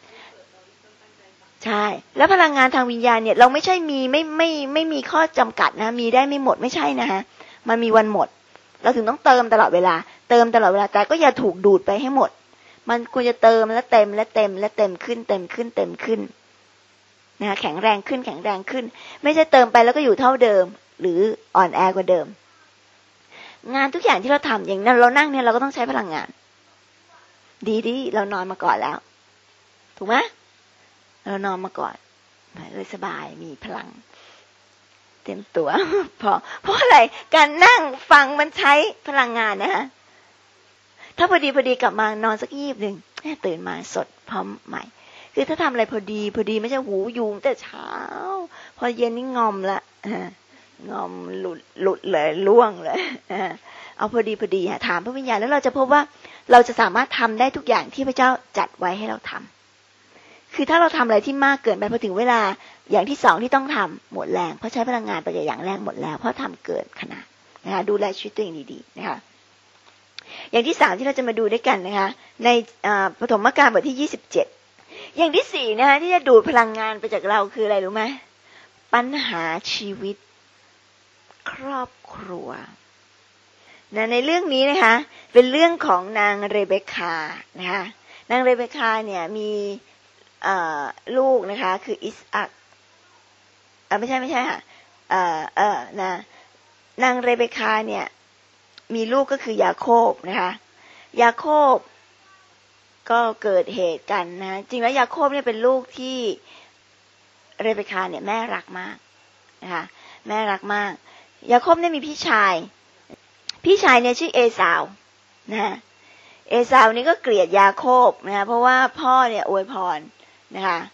ใช่แล้วพลังงานทางวิญญาณเนี่ยเราไม่ใช่มีไม่มีข้อจำกัดนะมีได้ไม่หมดไม่ใช่นะฮะมันมีวันหมดเราถึงต้องเติมตลอดเวลาแต่ก็อย่าถูกดูดไปให้หมดมันควรจะเติมและเต็มขึ้นนะแข็งแรงขึ้นไม่ใช่เติมไปแล้วก็อยู่เท่าเดิมหรืออ่อนแอกว่าเดิมงานทุกอย่างที่เราทำอย่างนั้นเรานั่งเนี่ยเราก็ต้องใช้พลังงานดีเรานอนมาก่อนแล้วถูกไหมเรานอนมาก่อนเลยสบายมีพลังเต็มตัวเพราะอะไรการนั่งฟังมันใช้พลังงานนะฮะถ้าพอดีกลับมานอนสัก20ตื่นมาสดพร้อมใหม่คือถ้าทำอะไรพอดีไม่ใช่หูยุงแต่เช้าพอเย็นนี่งอมละงอมหลุดเลยล่วงเลยเอาพอดีถามพระวิญญาณแล้วเราจะพบว่าเราจะสามารถทำได้ทุกอย่างที่พระเจ้าจัดไว้ให้เราทำคือถ้าเราทำอะไรที่มากเกินไปพอถึงเวลาอย่างที่2ที่ต้องทำหมดแรงเพราะใช้พลังงานไปอย่างแรกหมดแล้วเพราะทำเกินขนาดนะคะดูแลชีวิตตัวเองดีๆนะคะอย่างที่3ที่เราจะมาดูด้วยกันนะคะในปฐมกาลบทที่27อย่างที่4นะคะที่จะดูดพลังงานไปจากเราคืออะไรรู้ไหมปัญหาชีวิตครอบครัวในเรื่องนี้นะคะเป็นเรื่องของนางเรเบคคานะคะนางเรเบคคาเนี่ยมีลูกนะคะคืออิสอัคไม่ใช่ค่ะนางเรเบคคาเนี่ยมีลูกก็คือยาโคบนะคะยาโคบก็เกิดเหตุกันนะจริงแล้วยาโคบเนี่ยเป็นลูกที่เรเบคคาเนี่ยแม่รักมากนะคะแม่รักมากยาโคบเนี่ยมีพี่ชายเนี่ยชื่อเอสาวนะเอสาวนี่ก็เกลียดยาโคบนะคะเพราะว่าพ่อเนี่ยอวยพรนะคะพ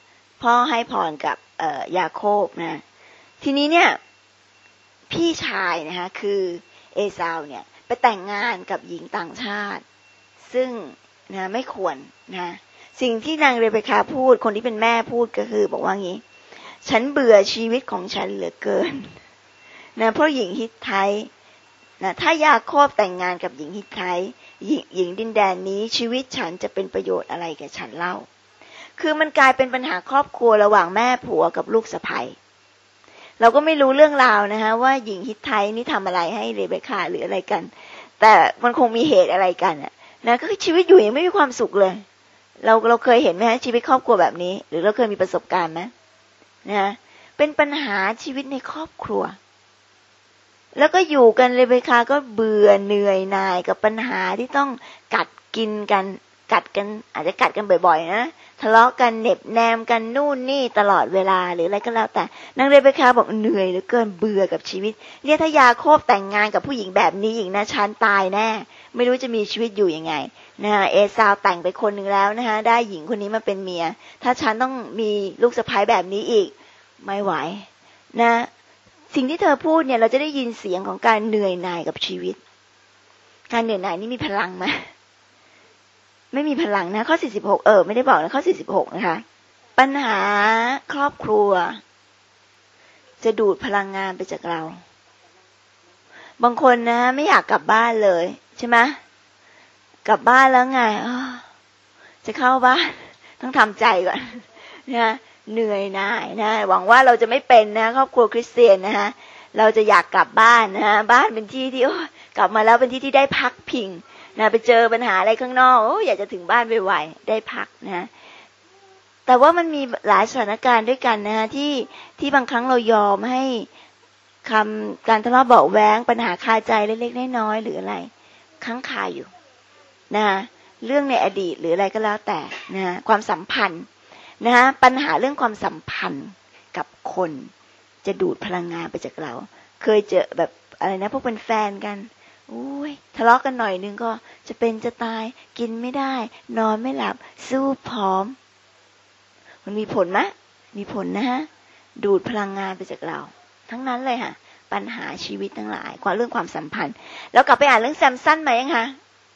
พ่อให้พรกับยาโคบนะทีนี้เนี่ยพี่ชายนะคะคือเอซาวเนี่ยไปแต่งงานกับหญิงต่างชาติซึ่งนะไม่ควรนะสิ่งที่นางเรเบคาพูดคนที่เป็นแม่พูดก็คือบอกว่างี้ฉันเบื่อชีวิตของฉันเหลือเกินนะเพราะหญิงฮิตไทนะถ้ายาโคบแต่งงานกับหญิงฮิตไทหญิงดินแดนนี้ชีวิตฉันจะเป็นประโยชน์อะไรแก่ฉันเล่าคือมันกลายเป็นปัญหาครอบครัวระหว่างแม่ผัวกับลูกสะใภ้เราก็ไม่รู้เรื่องราวนะคะว่าหญิงฮิตไทนี่ทำอะไรให้เรเบคาหรืออะไรกันแต่มันคงมีเหตุอะไรกันนะก็คือชีวิตอยู่ยังไม่มีความสุขเลยเราเคยเห็นไหมฮะชีวิตครอบครัวแบบนี้หรือเราเคยมีประสบการณ์ไหมนะเป็นปัญหาชีวิตในครอบครัวแล้วก็อยู่กันเรเบคาก็เบื่อเหนื่อยหน่ายกับปัญหาที่ต้องกัดกันอาจจะกัดกันบ่อยๆนะทะเลาะกันเหน็บแนมกันนู่นนี่ตลอดเวลาหรืออะไรก็แล้วแต่นางเรเบคาบอกเหนื่อยเหลือเกินเบื่อกับชีวิตเนี่ยถ้ายาโคบแต่งงานกับผู้หญิงแบบนี้อีกนะฉันตายแน่ไม่รู้จะมีชีวิตอยู่ยังไงนะเอซาวแต่งไปคนนึงแล้วนะคะได้หญิงคนนี้มาเป็นเมียถ้าฉันต้องมีลูกสะใภ้แบบนี้อีกไม่ไหวนะสิ่งที่เธอพูดเนี่ยเราจะได้ยินเสียงของการเหนื่อยหน่ายกับชีวิตการเหนื่อยหน่ายนี่มีพลังไหมไม่มีพลังนะข้อ46ไม่ได้บอกนะข้อ46นะคะปัญหาครอบครัวจะดูดพลังงานไปจากเราบางคนนะไม่อยากกลับบ้านเลยใช่ไหมกลับบ้านแล้วไงจะเข้าบ้านต้องทำใจก่อนนะเหนื่อยหน่ายนะหวังว่าเราจะไม่เป็นนะครอบครัวคริสเตียนนะคะเราจะอยากกลับบ้านนะบ้านเป็นที่ที่กลับมาแล้วเป็นที่ที่ได้พักพิงนะไปเจอปัญหาอะไรข้างนอกอยากจะถึงบ้านไวๆได้พักนะแต่ว่ามันมีหลายสถานการณ์ด้วยกันนะที่บางครั้งเรายอมให้การทะเลาะเบาะแว้งปัญหาคาใจเล็กๆน้อยๆหรืออะไรค้างคาอยู่นะเรื่องในอดีตหรืออะไรก็แล้วแต่นะความสัมพันธ์นะปัญหาเรื่องความสัมพันธ์กับคนจะดูดพลังงานไปจากเราเคยเจอแบบอะไรนะพวกเป็นแฟนกันทะเลาะกันหน่อยนึงก็จะเป็นจะตายกินไม่ได้นอนไม่หลับสู้ผอมมันมีผลไหมมีผลนะฮะดูดพลังงานไปจากเราทั้งนั้นเลยค่ะปัญหาชีวิตทั้งหลายเรื่องความสัมพันธ์แล้วกลับไปอ่านเรื่องแซมสันมายังคะ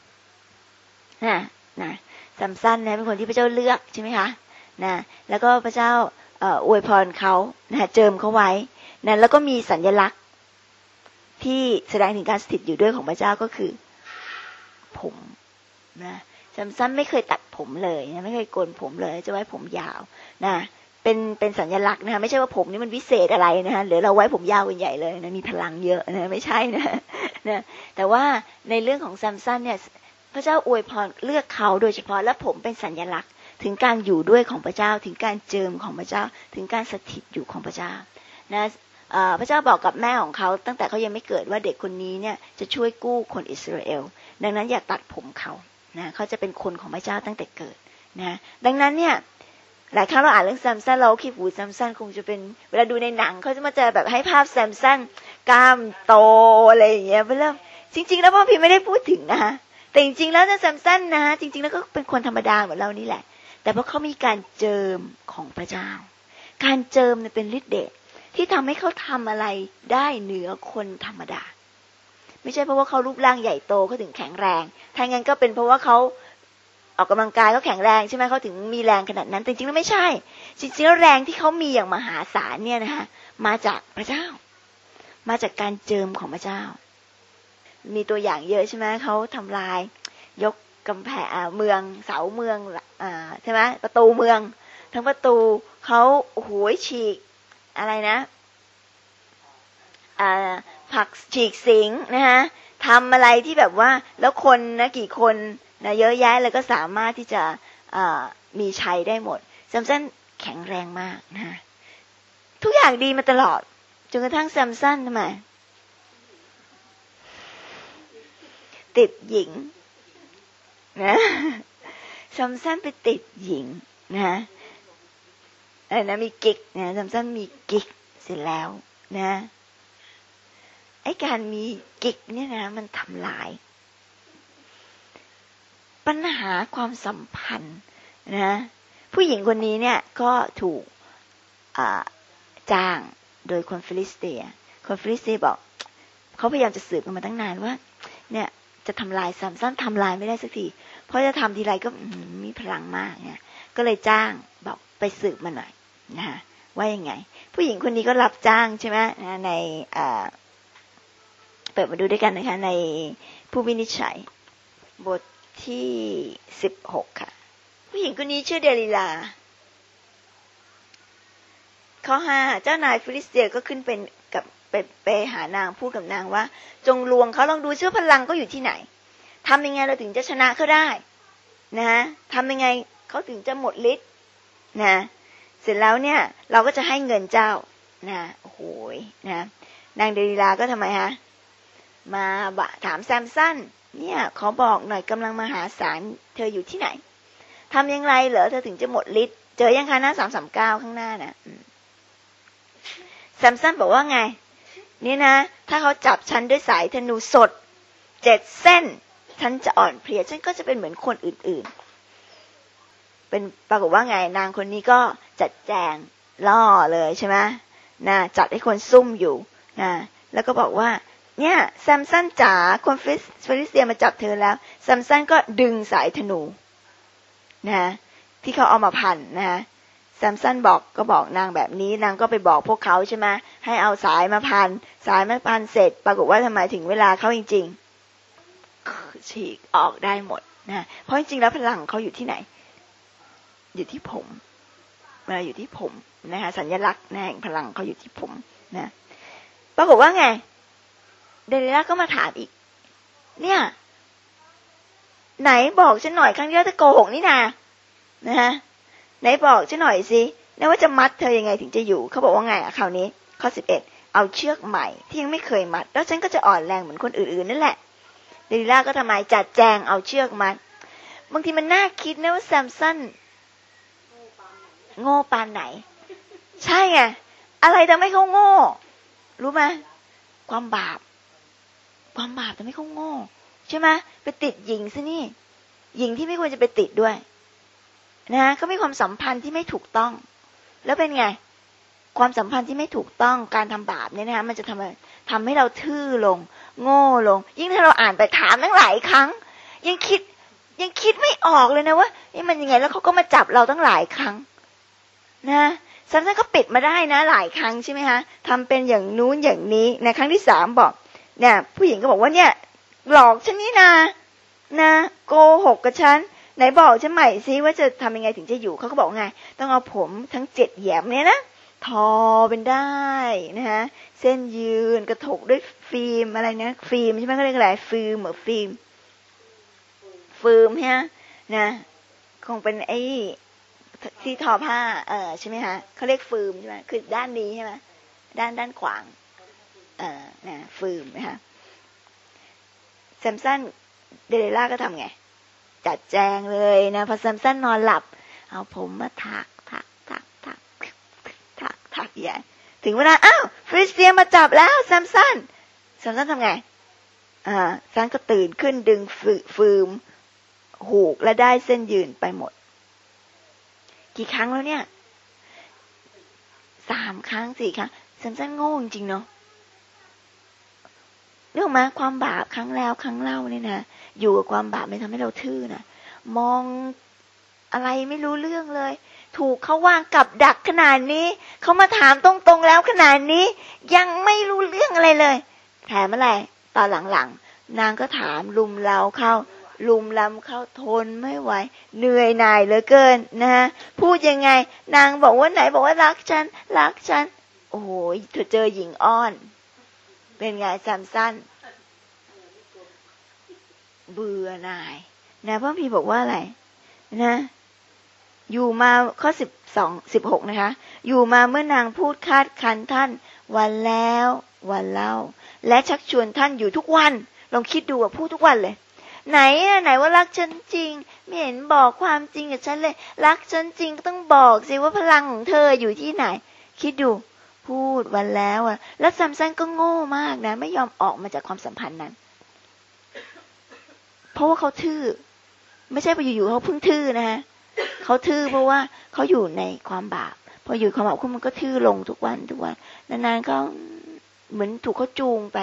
นะแซมสันนะเป็นคนที่พระเจ้าเลือกใช่ไหมคะนะแล้วก็พระเจ้าอวยพรเขานะเจิมเขาไว้นะแล้วก็มีสัญลักษณ์ที่แสดงถึงการสถิตอยู่ด้วยของพระเจ้าก็คือผมนะแซมสันไม่เคยตัดผมเลยนะไม่เคยโกนผมเลยจะไว้ผมยาวนะเป็นสัญลักษณ์นะคะไม่ใช่ว่าผมนี่มันวิเศษอะไรนะคะหรือเราไว้ผมยาวเป็นใหญ่เลยนะมีพลังเยอะนะไม่ใช่นะแต่ว่าในเรื่องของแซมสันเนี่ยพระเจ้าอวยพรเลือกเขาโดยเฉพาะและผมเป็นสัญลักษณ์ถึงการอยู่ด้วยของพระเจ้าถึงการเจิมของพระเจ้าถึงการสถิตอยู่ของพระเจ้านะพระเจ้าบอกกับแม่ของเขาตั้งแต่เขายังไม่เกิดว่าเด็กคนนี้เนี่ยจะช่วยกู้คนอิสราเอลดังนั้นอย่าตัดผมเขานะเขาจะเป็นคนของพระเจ้าตั้งแต่เกิดนะดังนั้นเนี่ยหลายครั้งเราอ่านเรื่องแซมสันเราคิดว่าแซมสันคงจะเป็นเวลาดูในหนังเขาจะมาเจอแบบให้ภาพแซมสันกล้ามโตอะไรอย่างเงี้ยไปเริ่มจริงๆแล้วพ่อพี่ไม่ได้พูดถึงนะคะแต่จริงๆแล้วแซมสันนะจริงๆแล้วก็เป็นคนธรรมดาเหมือนเรานี่แหละแต่เพราะเขามีการเจิมของพระเจ้าการเจิมเนี่ยเป็นฤทธิ์เดชที่ทำให้เขาทำอะไรได้เหนือคนธรรมดาไม่ใช่เพราะว่าเขารูปร่างใหญ่โตเขาถึงแข็งแรงถ้างั้นก็เป็นเพราะว่าเขาออกกำลังกายเขาแข็งแรงใช่ไหมเขาถึงมีแรงขนาดนั้นแต่จริงๆแล้วไม่ใช่จริงๆแล้วแรงที่เขามีอย่างมหาศาลเนี่ยนะคะมาจากพระเจ้ามาจากการเจิมของพระเจ้ามีตัวอย่างเยอะใช่ไหมเขาทำลายยกกำแพงเมืองเสาเมืองใช่ไหมประตูเมืองทั้งประตูเขาโหยฉีกอะไรนะผักฉีกสิงนะคะทำอะไรที่แบบว่าแล้วคนนะกี่คนนะเยอะแยะเลยก็สามารถที่จะมีชัยได้หมดแซมสันแข็งแรงมากนะทุกอย่างดีมาตลอดจนกระทั่งแซมสันทำไมติดหญิงนะแซมสันไปติดหญิงนะมีกิ๊กนะแซมสันมีกิ๊กเสร็จแล้วนะไอ้การมีกิ๊กเนี่ยนะมันทำลายปัญหาความสัมพันธ์นะผู้หญิงคนนี้เนี่ยก็ถูกจ้างโดยคนฟิลิสเตียบอกเขาพยายามจะสืบกันมาตั้งนานว่าเนี่ยจะทำลายซัมซันทำลายไม่ได้สักทีเพราะจะทำทีไรก็มีพลังมากเนี่ยก็เลยจ้างบอกไปสืบมาหน่อยนะคะว่ายังไงผู้หญิงคนนี้ก็รับจ้างใช่ไหมในเปิดมาดูด้วยกันนะคะในผู้วินิจฉัยบทที่16ค่ะผู้หญิงคนนี้ชื่อเดลิลาข้อ5เจ้านายฟิลิสเตียก็ขึ้นเป็นกับไปหานางพูดกับนางว่าจงลวงเขาลองดูซิว่าพลังก็อยู่ที่ไหนทำยังไงเราถึงจะชนะเขาได้นะทำยังไงเขาถึงจะหมดฤทธิ์นะเสร็จแล้วเนี่ยเราก็จะให้เงินเจ้านะโอ้โหนะนางเดลิลาก็ทำไมฮะมาถามแซมสันเนี่ยขอบอกหน่อยกำลังมหาศาลเธออยู่ที่ไหนทำอย่างไรเหรอเธอถึงจะหมดฤทธิ์เจอยังคะหน้า339ข้างหน้านะแซมสันบอกว่าไงนี่นะถ้าเขาจับฉันด้วยสายธนูสด7 เส้นฉันจะอ่อนเพลียฉันก็จะเป็นเหมือนคนอื่นๆเป็นปรากฏว่าไงนางคนนี้ก็จัดแจงล่อเลยใช่ไหมนะจัดให้คนซุ่มอยู่นะแล้วก็บอกว่าเนี่ยแซมสันจ๋าคนฟิลิสเตียมาจับเธอแล้วแซมสันก็ดึงสายธนูนะที่เขาเอามาพันนะแซมสันบอกนางแบบนี้นางก็ไปบอกพวกเขาใช่ไหมให้เอาสายมาพันเสร็จปรากฏว่าทำไมถึงเวลาเขาจริงๆฉีกออกได้หมดนะเพราะจริงๆแล้วพลังเขาอยู่ที่ไหนอยู่ที่ผมเวลาอยู่ที่ผมนะคะสัญลักษณ์แห่งพลังเขาอยู่ที่ผมนะปรากฏว่าไงเดลิลาก็มาถามอีกเนี่ยไหนบอกฉันหน่อยครั้งที่แล้วเธอโกหกนี่นะฮะไหนบอกฉันหน่อยสินะว่าจะมัดเธอยังไงถึงจะอยู่เขาบอกว่าไงคราวนี้ข้อ11เอาเชือกใหม่ที่ยังไม่เคยมัดแล้วฉันก็จะอ่อนแรงเหมือนคนอื่นๆนั่นแหละเดลิลาก็ทำไมจัดแจงเอาเชือกมัดบางทีมันน่าคิดนะว่าแซมสันโง่ปานไหนใช่ไงอะไรทำให้เขาโง่รู้ไหมความบาปทำให้เขาโง่ใช่ไหมไปติดหญิงซะนี่หญิงที่ไม่ควรจะไปติดด้วยนะเขามีความสัมพันธ์ที่ไม่ถูกต้องแล้วเป็นไงความสัมพันธ์ที่ไม่ถูกต้องการทำบาปเนี่ยนะคะมันจะทำให้เราทื่อลงโง่ลงยิ่งถ้าเราอ่านไปถามตั้งหลายครั้งยังคิดไม่ออกเลยนะว่านี่มันยังไงแล้วเขาก็มาจับเราตั้งหลายครั้งนะแซมสันก็ปิดมาได้นะหลายครั้งใช่ไหมคะทำเป็นอย่างนู้นอย่างนี้ในครั้งที่3บอกเนี่ยผู้หญิงก็บอกว่าเนี่ยหลอกฉันนี่นะโกหกกับฉันไหนบอกฉันใหม่ซิว่าจะทำยังไงถึงจะอยู่เขาก็บอกไงต้องเอาผมทั้ง7แหยมเนี่ยนะทอเป็นได้นะฮะเส้นยืนกระถกด้วยฟิล์มอะไรนะฟิล์มใช่ไหมเขาเรียกอะไรฟิล์มเหมือนฟิล์มฮะนะคงเป็นไอ้ที่ทอผ้าใช่ไหมฮะเขาเรียกฟิล์มใช่ไหมคือด้านนี้ใช่ไหมด้านขวางนะฟิล์มนะคะแซมสันเดลิลาก็ทำไงจัดแจงเลยนะพอแซมสันนอนหลับเอาผมมาถักใหญ่ถึงเวลาอ้าวฟิลิสเตียมาจับแล้วแซมสันทำไงแซมก็ตื่นขึ้นดึงฟืมหูกและได้เส้นยืนไปหมดกี่ครั้งแล้วเนี่ย3 ครั้ง4 ครั้งแซมสันโง่จริงๆเนาะเรื่องมาความบาปครั้งแล้วครั้งเล่าเนี่ยนะอยู่กับความบาปไม่ทำให้เราทื่อนะมองอะไรไม่รู้เรื่องเลยถูกเขาวางกับดักขนาดนี้เขามาถามตรงๆแล้วขนาดนี้ยังไม่รู้เรื่องอะไรเลยแถมอะไรตอนหลังๆนางก็ถามลุมล้ำเข้าทนไม่ไหวเหนื่อยหน่ายเหลือเกินนะพูดยังไงนางบอกว่าไหนบอกว่ารักฉันโอ้โหเธอเจอหญิงอ้อนเป็นไงแซมสันเบื่อหน่ายนะพระพีบอกว่าอะไรนะอยู่มาข้อ16นะคะอยู่มาเมื่อนางพูดคาดคันท่านวันแล้ววันเล่าและชักชวนท่านอยู่ทุกวันลองคิดดูว่าพูดทุกวันเลยไหนว่ารักฉันจริงไม่เห็นบอกความจริงกับฉันเลยรักฉันจริงก็ต้องบอกสิว่าพลังของเธออยู่ที่ไหนคิดดูพูดวันแล้วแล้วแซมสันก็โง่มากนะไม่ยอมออกมาจากความสัมพันธ์นั้นเพราะว่าเขาทื่อไม่ใช่ไปอยู่ๆเขาเพิ่งทื่อนะฮะเขาทื่อเพราะว่าเขาอยู่ในความบาปพพออยู่ความอบอุ่นมันก็ทื่อลงทุกวันนานๆก็เหมือนถูกเขาจูงไป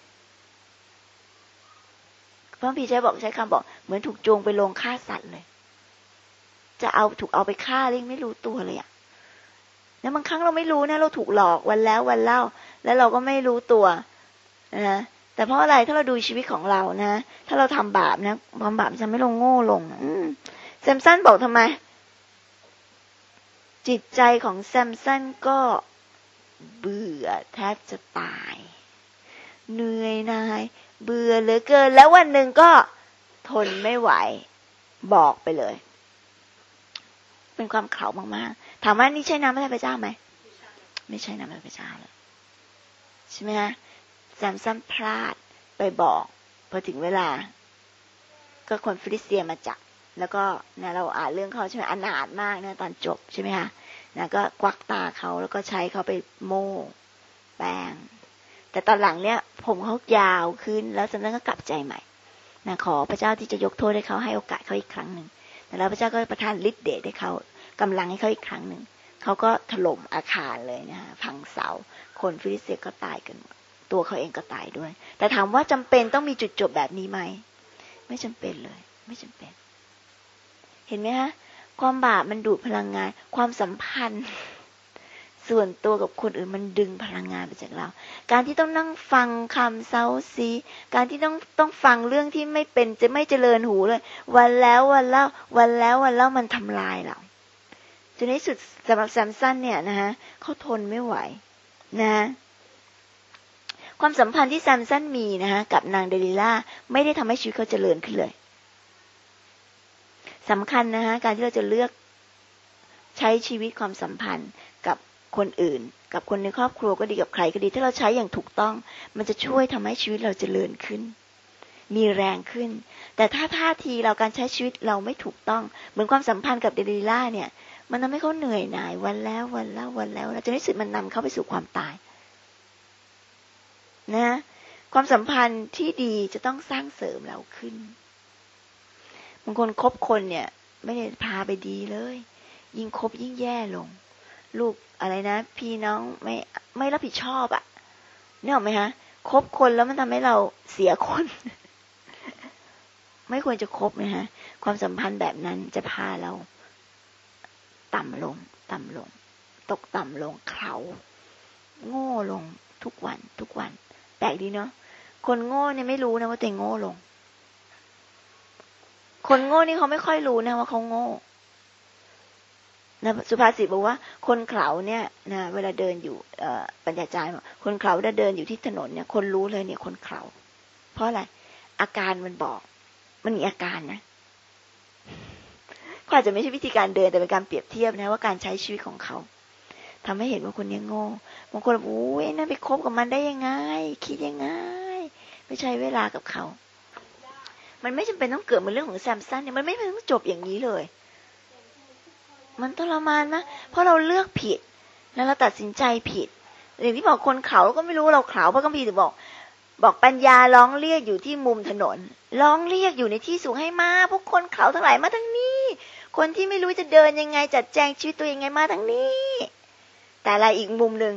พระพี่ใช้คำบอกเหมือนถูกจูงไปโรงฆ่าสัตว์เลยจะถูกเอาไปฆ่าเรื่องไม่รู้ตัวเลยอะแล้วบางครั้งเราไม่รู้นะเราถูกหลอกวันแล้ววันเล่าแล้วเราก็ไม่รู้ตัวนะแต่เพราะอะไรถ้าเราดูชีวิตของเรานะถ้าเราทำบาปนะความบาปจะไม่ลงโง่ลงแซมสันบอกทำไมจิตใจของแซมสันก็เบื่อแทบจะตายเหนื่อยนายเบื่อเหลือเกินแล้ววันหนึ่งก็ทนไม่ไหวบอกไปเลยเป็นความเขลามากๆถามว่านี่ใช่น้ำพระทัยพระเจ้าไหมไม่ใช่น้ำพระทัยพระเจ้าเลยใช่ไหมฮะแซมสันพลาดไปบอกพอถึงเวลาก็คนฟิลิสเตียมาจับแล้วก็นะเราอ่านเรื่องเขาใช่ไหมอนาถมากนะตอนจบใช่ไหมคะนะก็กวักตาเขาแล้วก็ใช้เขาไปโม่แป้งแต่ตอนหลังเนี่ยผมเขายาวขึ้นแล้วแซมสันก็กลับใจใหม่นะขอพระเจ้าที่จะยกโทษให้เขาให้โอกาสเขาอีกครั้งหนึ่งแล้วพระเจ้าก็ประทานฤทธิ์เดชให้เขากำลังให้เขาอีกครั้งหนึ่งเขาก็ถล่มอาคารเลยนะคะพังเสาคนฟิลิสเตียก็ตายกันหมดตัวเขาเองก็ตายด้วยแต่ถามว่าจำเป็นต้องมีจุดจบแบบนี้ไหมไม่จำเป็นเลยไม่จำเป็นเห็นไหมฮะความบาปมันดูดพลังงานความสัมพันธ์ส่วนตัวกับคนอื่นมันดึงพลังงานไปจากเราการที่ต้องนั่งฟังคำเซ้าซีการที่ต้องฟังเรื่องที่ไม่เป็นจะไม่เจริญหูเลยวันแล้ววันเล่ามันทำลายเราจนในที่สุดสำหรับแซมสันเนี่ยนะฮะเขาทนไม่ไหวนะความสัมพันธ์ที่แซมสันมีนะฮะกับนางเดลิล่าไม่ได้ทำให้ชีวิตเขาเจริญขึ้นเลยสำคัญนะฮะการที่เราจะเลือกใช้ชีวิตความสัมพันธ์กับคนอื่นกับคนในครอบครัวก็ดีกับใครก็ดีถ้าเราใช้อย่างถูกต้องมันจะช่วยทำให้ชีวิตเราเจริญขึ้นมีแรงขึ้นแต่ถ้าท่าทีเราการใช้ชีวิตเราไม่ถูกต้องเหมือนความสัมพันธ์กับเดลิล่าเนี่ยมันทำให้เขาเหนื่อยหน่ายวันแล้วจนในที่สุดมันนำเขาไปสู่ความตายนะความสัมพันธ์ที่ดีจะต้องสร้างเสริมเราขึ้นบางคนคบคนเนี่ยไม่ได้พาไปดีเลยยิ่งคบยิ่งแย่ลงลูกอะไรนะพี่น้องไม่รับผิดชอบอ่ะเนี่ยหรอไหมฮะคบคนแล้วมันทำให้เราเสียคน ไม่ควรจะคบนะฮะความสัมพันธ์แบบนั้นจะพาเราต่ำลงตกต่ำลงเขาโง่ลงทุกวันแปลกดีเนาะคนโง่เนี่ยไม่รู้นะว่าตัวเองโง่ลงคนโง่นี่เขาไม่ค่อยรู้นะว่าเขาโง่นะสุภาษิตบอกว่าคนเขลาเนี่ยนะเวลาเดินอยู่ปัญญาจารย์บอกคนเขลาเดินอยู่ที่ถนนเนี่ยคนรู้เลยเนี่ยคนเขลาเพราะอะไรอาการมันบอกมันมีอาการนะก็อาจจะไม่ใช่วิธีการเดินแต่เป็นการเปรียบเทียบนะว่าการใช้ชีวิตของเขาทำให้เห็นว่าคนนี้โง่บางคนบอกโอ้ยน่าไปคบกับมันได้ยังไงคิดยังไงไม่ใช้เวลากับเขามันไม่จำเป็นต้องเกิดเหมือนเรื่องของแซมสันเนี่ยมันไม่จำเป็นต้องจบอย่างนี้เลยมันทรมานนะเพราะเราเลือกผิดแล้วเราตัดสินใจผิดอย่างที่บอกคนเขาก็ไม่รู้เราเขาเพราะคัมภีร์ถึงบอกปัญญาร้องเรียกอยู่ที่มุมถนนร้องเรียกอยู่ในที่สูงให้มาพวกคนเขาทั้งหลายมาทางนี้คนที่ไม่รู้จะเดินยังไงจัดแจงชีวิตตัวยังไงมาทางนี้แต่อะไรอีกมุมนึง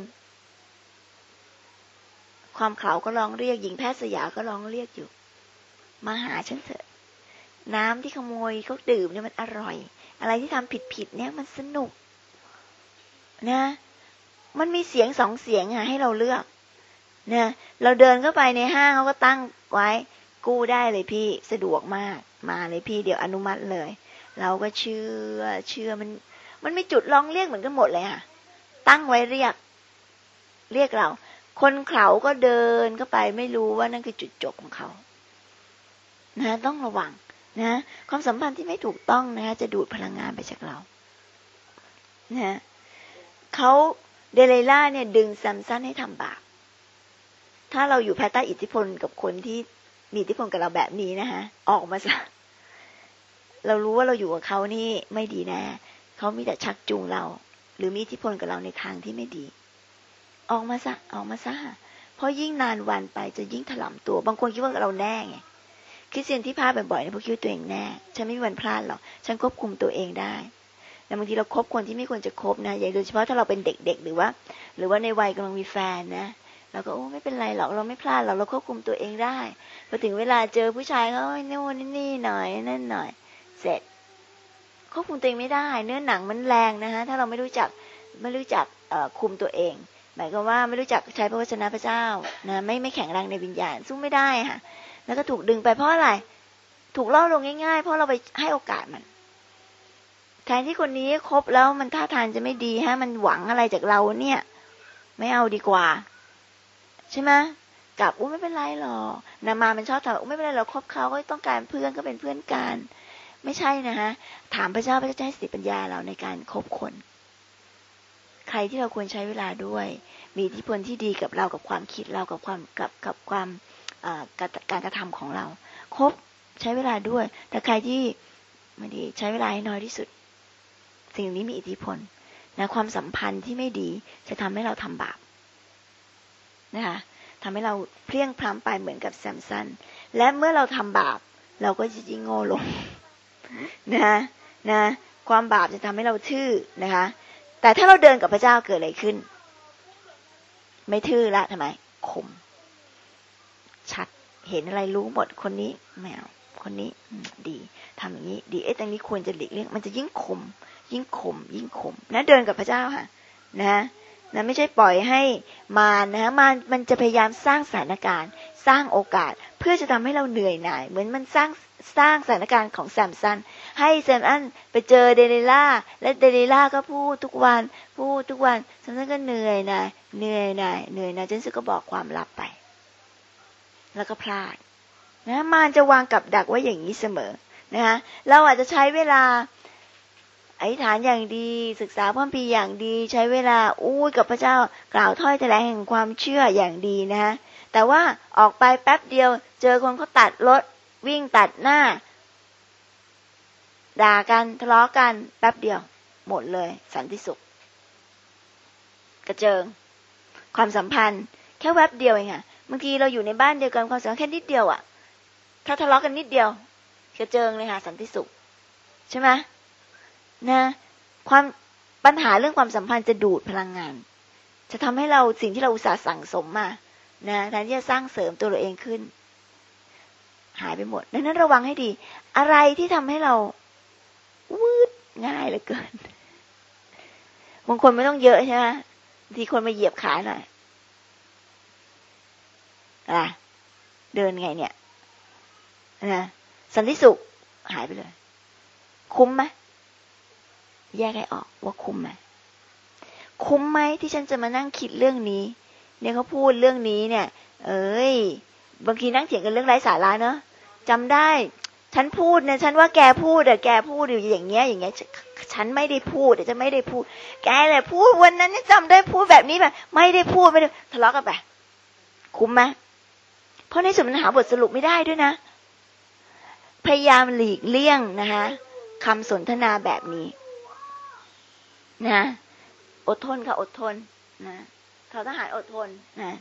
ความเขาก็ร้องเรียกหญิงแพทย์สยาก็ร้องเรียกอยู่มาหาฉันเถอะน้ำที่ขโมยเขาดื่มเนี่ยมันอร่อยอะไรที่ทำผิดเนี่ยมันสนุกนะมันมีเสียงสองเสียงให้เราเลือกนะเราเดินเข้าไปในห้างเขาก็ตั้งไว้กู้ได้เลยพี่สะดวกมากมาเลยพี่เดี๋ยวอนุมัติเลยเราก็เชื่อมันมีจุดร้องเรียกเหมือนกันหมดเลยค่ะตั้งไว้เรียกเราคนเขาก็เดินเข้าไปไม่รู้ว่านั่นคือจุดจบของเขานะต้องระวังนะความสัมพันธ์ที่ไม่ถูกต้องนะจะดูดพลังงานไปจากเรานะเขาเดลิล่าเนี่ยดึงแซมสันให้ทำบาปถ้าเราอยู่ภายใต้อิทธิพลกับคนที่มีอิทธิพลกับเราแบบนี้นะคะออกมาซะเรารู้ว่าเราอยู่กับเขานี่ไม่ดีแน่เขามีแต่ชักจูงเราหรือมีอิทธิพลกับเราในทางที่ไม่ดีออกมาซะเพราะยิ่งนานวันไปจะยิ่งถลำตัวบางคนคิดว่าเราแน่ไงคริสเตียนที่พลาดบ่อยๆเนี่ยเพราะคิดว่าตัวเองแน่ฉันไม่มีวันพลาดหรอกฉันควบคุมตัวเองได้แต่บางทีเราคบคนที่ไม่ควรจะคบนะอย่างโดยเฉพาะถ้าเราเป็นเด็กๆหรือว่าในวัยกำลังมีแฟนนะเราก็โอ้ไม่เป็นไรหรอกเราไม่พลาดหรอกเราควบคุมตัวเองได้พอถึงเวลาเจอผู้ชายเขาโน่นนี่หน่อยนั่นหน่อยเสร็จควบคุมตัวเองไม่ได้เนื้อหนังมันแรงนะฮะถ้าเราไม่รู้จักคุมตัวเองหมายความว่าไม่รู้จักใช้พระวจนะพระเจ้านะไม่แข็งแรงในวิญญาณสู้ไม่ได้ค่ะแล้วก็ถูกดึงไปเพราะอะไรถูกล่อลงง่ายๆเพราะเราไปให้โอกาสมันแทนที่คนนี้คบแล้วมันท่าทางจะไม่ดีฮะมันหวังอะไรจากเราเนี่ยไม่เอาดีกว่าใช่ไหมกลับไม่เป็นไรหรอกนามามันชอบถามไม่เป็นไรเราคบเขาก็ต้องการเพื่อนก็เป็นเพื่อนกันไม่ใช่นะฮะถามพระเจ้าพระเจ้าจะให้สติปัญญาเราในการคบคนใครที่เราควรใช้เวลาด้วยมีอิทธิพลที่ดีกับเรากับความคิดเรากับความการกระทำของเราคบใช้เวลาด้วยแต่ใครที่ไม่ดีใช้เวลาให้น้อยที่สุดสิ่งนี้มีอิทธิพลนะความสัมพันธ์ที่ไม่ดีจะทำให้เราทำบาปนะคะทำให้เราเพลี้ยงพล้ำไปเหมือนกับแซมสันและเมื่อเราทำบาปเราก็จะยิ่งโง่ลงนะความบาปจะทำให้เราทื่อนะคะแต่ถ้าเราเดินกับพระเจ้าเกิดอะไรขึ้นไม่ทื่อละทำไมคมชัดเห็นอะไรรู้หมดคนนี้ไม่เอาคนนี้ดีทำอย่างนี้ดีตรงนี้ควรจะหลีกเลี่ยงมันจะยิ่งคมนะเดินกับพระเจ้าค่ะนะไม่ใช่ปล่อยให้มารนะมันจะพยายามสร้างสถานการณ์สร้างโอกาสเพื่อจะทำให้เราเหนื่อยหน่ายเหมือนมันสร้างสถานการณ์ของแซมสันให้แซมสันไปเจอเดลิล่าและเดลิล่าก็พูดทุกวันแซมสันก็เหนื่อยหน่ายจนสุดก็บอกความลับไปแล้วก็พลาดนะมารจะวางกับดักไว้อย่างนี้เสมอนะคะเราอาจจะใช้เวลาอธิษฐานอย่างดีศึกษาพระคัมภีร์อย่างดีใช้เวลากับพระเจ้ากล่าวถ้อยแถลงแห่งความเชื่ออย่างดีนะฮะแต่ว่าออกไปแป๊บเดียวเจอคนเขาตัดรถวิ่งตัดหน้าด่ากันทะเลาะกันแป๊บเดียวหมดเลยสันติสุขกระเจิงความสัมพันธ์แค่แวบเดียวเองค่ะบางทีเราอยู่ในบ้านเดียวกันความสัมพันธ์แค่นิดเดียวอ่ะถ้าทะเลาะกันนิดเดียวกระเจิงเลยค่ะสันติสุขใช่ไหมนะความปัญหาเรื่องความสัมพันธ์จะดูดพลังงานจะทำให้เราสิ่งที่เราอุตส่าห์สั่งสมมานะแทนที่จะสร้างเสริมตัวเราเองขึ้นหายไปหมดดังนั้นระวังให้ดีอะไรที่ทำให้เราวืดง่ายเหลือเกินบางคนไม่ต้องเยอะใช่ไหมทีคนมาเหยียบขาหน่อยเดินไงเนี่ยนะสันติสุขหายไปเลยคุ้มไหมแยกให้ออกว่าคุ้มไหมที่ฉันจะมานั่งคิดเรื่องนี้เนี่ยเขาพูดเรื่องนี้เนี่ยบางทีนั่งเถียงกันเรื่องไร้สาระเนอะจำได้ฉันพูดนะฉันว่าแกพูดอยู่อย่างเงี้ยฉันไม่ได้พูดจะไม่ได้พูดแกแหละพูดวันนั้นจำได้พูดแบบนี้แบบไม่ได้พูดไม่ได้ทะเลาะกันไปคุ้มไหมเพราะในสุดมันหาบทสรุปไม่ได้ด้วยนะพยายามหลีกเลี่ยงนะคะคำสนทนาแบบนี้นะอดทนค่ะอดทนนะทหารอดทนนะ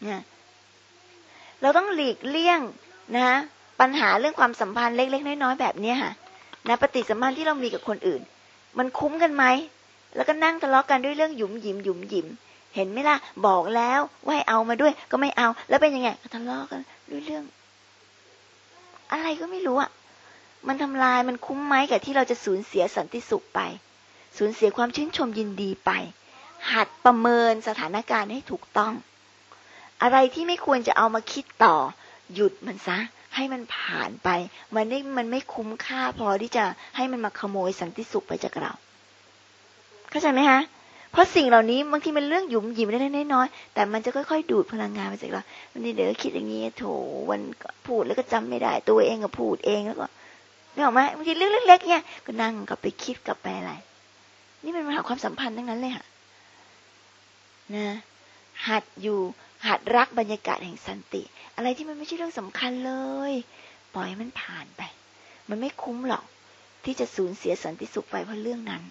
เราต้องหลีกเลี่ยงนะปัญหาเรื่องความสัมพันธ์เล็กๆน้อยๆแบบนี้ค่ะนะปฏิสัมพันธ์ที่เรามีกับคนอื่นมันคุ้มกันไหมแล้วก็นั่งทะเลาะกันด้วยเรื่องหยุมหยิมเห็นไหมล่ะบอกแล้วว่าให้เอามาด้วยก็ไม่เอาแล้วเป็นยังไงทะเลาะกันด้วยเรื่องอะไรก็ไม่รู้อ่ะมันทำลายมันคุ้มไหมกับที่เราจะสูญเสียสันติสุขไปสูญเสียความชื่นชมยินดีไปหัดประเมินสถานการณ์ให้ถูกต้องอะไรที่ไม่ควรจะเอามาคิดต่อหยุดมันซะให้มันผ่านไปมันไม่คุ้มค่าพอที่จะให้มันมาขโมยสันติสุขไปจากเราเข้าใจไหมฮะเพราะสิ่งเหล่านี้บางทีมันเรื่องหยุมหยิมเล็กๆน้อยๆแต่มันจะค่อยๆดูดพลังงานมาจากเราวันนี้เดี๋ยวคิดอย่างนี้โถวันพูดแล้วก็จำไม่ได้ตัวเองก็พูดเองแล้วก็ไม่ออกไหมบางทีเรื่องเล็กๆเนี่ยก็นั่งกลับไปคิดกลับไปอะไรนี่เป็นปัญหาความสัมพันธ์ทั้งนั้นเลยค่ะนะหัดรักบรรยากาศแห่งสันติอะไรที่มันไม่ใช่เรื่องสำคัญเลยปล่อยมันผ่านไปมันไม่คุ้มหรอกที่จะสูญเสียสันติสุขไปเพราะเรื่องนั้น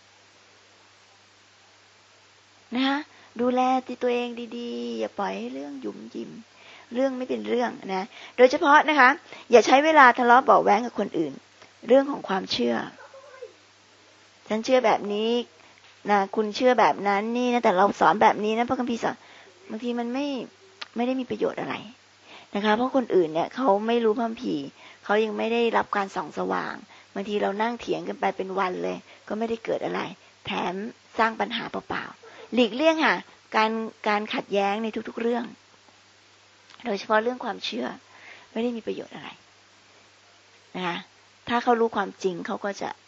นะดูแลตัวเองดีๆอย่าปล่อยให้เรื่องหยุมหยิมเรื่องไม่เป็นเรื่องนะโดยเฉพาะนะคะอย่าใช้เวลาทะเลาะเบาะแว้งกับคนอื่นเรื่องของความเชื่อฉันเชื่อแบบนี้นะคุณเชื่อแบบนั้นนี่นะแต่เราสอนแบบนี้นะพระคัมภีร์สอนบางทีมันไม่ได้มีประโยชน์อะไรนะคะเพราะคนอื่นเนี่ยเขาไม่รู้พระคัมภีร์เขายังไม่ได้รับการส่องสว่างบางทีเรานั่งเถียงกันไปเป็นวันเลยก็ไม่ได้เกิดอะไรแถมสร้างปัญหาเปล่าๆหลีกเลี่ยงค่ะการขัดแย้งในทุกๆเรื่องโดยเฉพาะเรื่องความเชื่อไม่ได้มีประโยชน์อะไรนะคะถ้าเขารู้ความจริงเขาก็จะ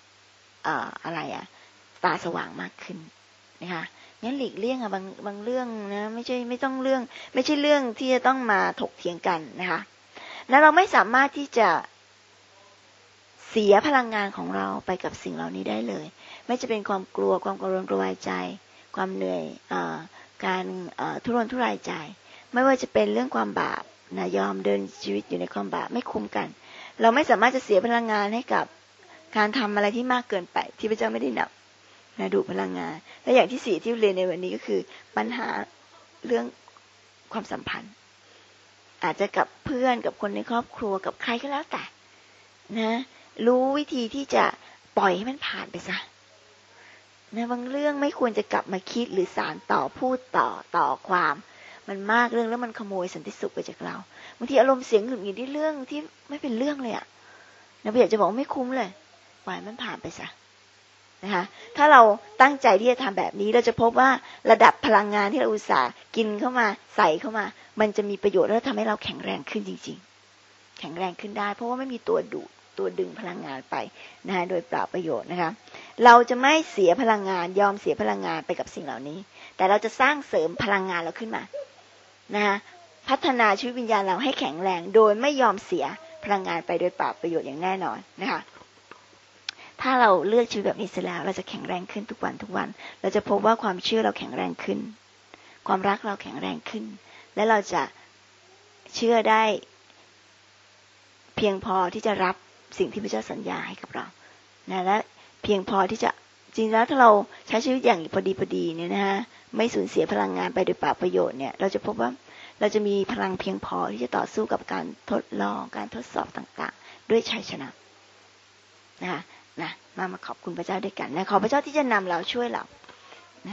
ตาสว่างมากขึ้นนะคะงั้นหลีกเลี่ยงบางเรื่องนะไม่ใช่เรื่องที่จะต้องมาถกเถียงกันนะคะแล้วเราไม่สามารถที่จะเสียพลังงานของเราไปกับสิ่งเหล่านี้ได้เลยไม่จะเป็นความกลัวความกังวลกระวายใจความเหนื่อยการทุรนทุรายใจไม่ว่าจะเป็นเรื่องความบาปนะยอมเดินชีวิตอยู่ในความบาปไม่คุ้มกันเราไม่สามารถจะเสียพลังงานให้กับการทำอะไรที่มากเกินไปที่พระเจ้าไม่ได้นับนะดูพลังงานและอย่างที่4ที่เรียนในวันนี้ก็คือปัญหาเรื่องความสัมพันธ์อาจจะกับเพื่อนกับคนในครอบครัวกับใครก็แล้วแต่นะรู้วิธีที่จะปล่อยให้มันผ่านไปซะนะบางเรื่องไม่ควรจะกลับมาคิดหรือสานต่อพูดต่อความมันมากเรื่องแล้วมันขโมยสันติสุขไปจากเราบางทีอารมณ์เสียงหงุดหงิดที่เรื่องที่ไม่เป็นเรื่องเลยอ่ะนะพี่อยากจะบอกไม่คุ้มเลยปล่อยมันผ่านไปซะนะคะถ้าเราตั้งใจที่จะทำแบบนี้เราจะพบว่าระดับพลังงานที่เราอุตส่าห์กินเข้ามาใส่เข้ามามันจะมีประโยชน์และทำให้เราแข็งแรงขึ้นจริงๆแข็งแรงขึ้นได้เพราะว่าไม่มีตัวดูดตัวดึงพลังงานไปนะคะโดยเปล่าประโยชน์นะคะเราจะไม่เสียพลังงานยอมเสียพลังงานไปกับสิ่งเหล่านี้แต่เราจะสร้างเสริมพลังงานเราขึ้นมานะคะพัฒนาชีวิตวิญญาณเราให้แข็งแรงโดยไม่ยอมเสียพลังงานไปโดยเปล่าประโยชน์อย่างแน่นอนนะคะถ้าเราเลือกชีวิตแบบนี้เสร็จแล้วเราจะแข็งแรงขึ้นทุกวันเราจะพบว่าความเชื่อเราแข็งแรงขึ้นความรักเราแข็งแรงขึ้นและเราจะเชื่อได้เพียงพอที่จะรับสิ่งที่พระเจ้าสัญญาให้กับเรานะและเพียงพอที่จะจริงแล้วถ้าเราใช้ชีวิตอย่างพอดีเนี่ยนะฮะไม่สูญเสียพลังงานไปโดยเปล่าประโยชน์เนี่ยเราจะพบว่าเราจะมีพลังเพียงพอที่จะต่อสู้กับการทดลองการทดสอบต่างๆด้วยชัยชนะนะมาขอบคุณพระเจ้าด้วยกันนะขอพระเจ้าที่จะนำเราช่วยเรานะ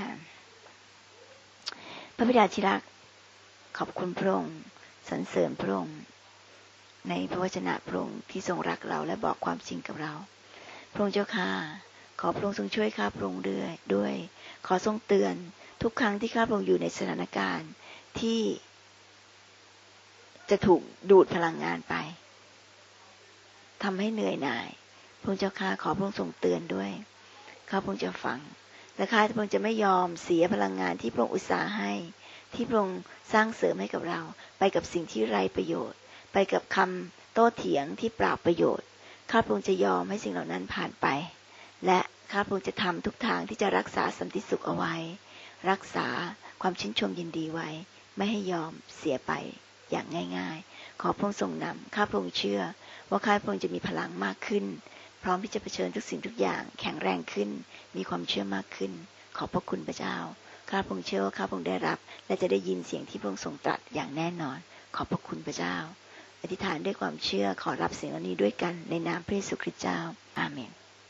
พระบิดาที่รักขอบคุณพระองค์สรรเสริญพระองค์ในพระวจนะพระองค์ที่ทรงรักเราและบอกความจริงกับเราพระองค์เจ้าข้าขอพระองค์ทรงช่วยข้าพระองค์ด้วยขอทรงเตือนทุกครั้งที่ข้าพระองค์อยู่ในสถานการณ์ที่จะถูกดูดพลังงานไปทำให้เหนื่อยหน่ายพระองค์เจ้าข้าขอพระองค์ทรงเตือนด้วยข้าพระองค์จะฟังและข้าพระองค์จะไม่ยอมเสียพลังงานที่พระองค์อุตส่าห์ให้ที่พระองค์สร้างเสริมให้กับเราไปกับสิ่งที่ไร้ประโยชน์ไปกับคำโต้เถียงที่เปล่าประโยชน์ข้าพระองค์จะยอมให้สิ่งเหล่านั้นผ่านไปและข้าพระองค์จะทำทุกทางที่จะรักษาสันติสุขเอาไว้รักษาความชื่นชมยินดีไว้ไม่ให้ยอมเสียไปอย่างง่ายๆขอพระองค์ทรงนำข้าพระองค์เชื่อว่าข้าพระองค์จะมีพลังมากขึ้นพร้อมที่จะเผชิญทุกสิ่งทุกอย่างแข็งแรงขึ้นมีความเชื่อมากขึ้นขอบพระคุณพระเจ้าข้าพระองค์เชื่อว่าข้าพระองค์ได้รับและจะได้ยินเสียงที่พระองค์ทรงตรัสอย่างแน่นอนขอบพระคุณพระเจ้าอธิษฐานด้วยความเชื่อขอรับสิ่งเหล่านี้ด้วยกันในนามพระเยซูคริสต์เจ้าอาเมน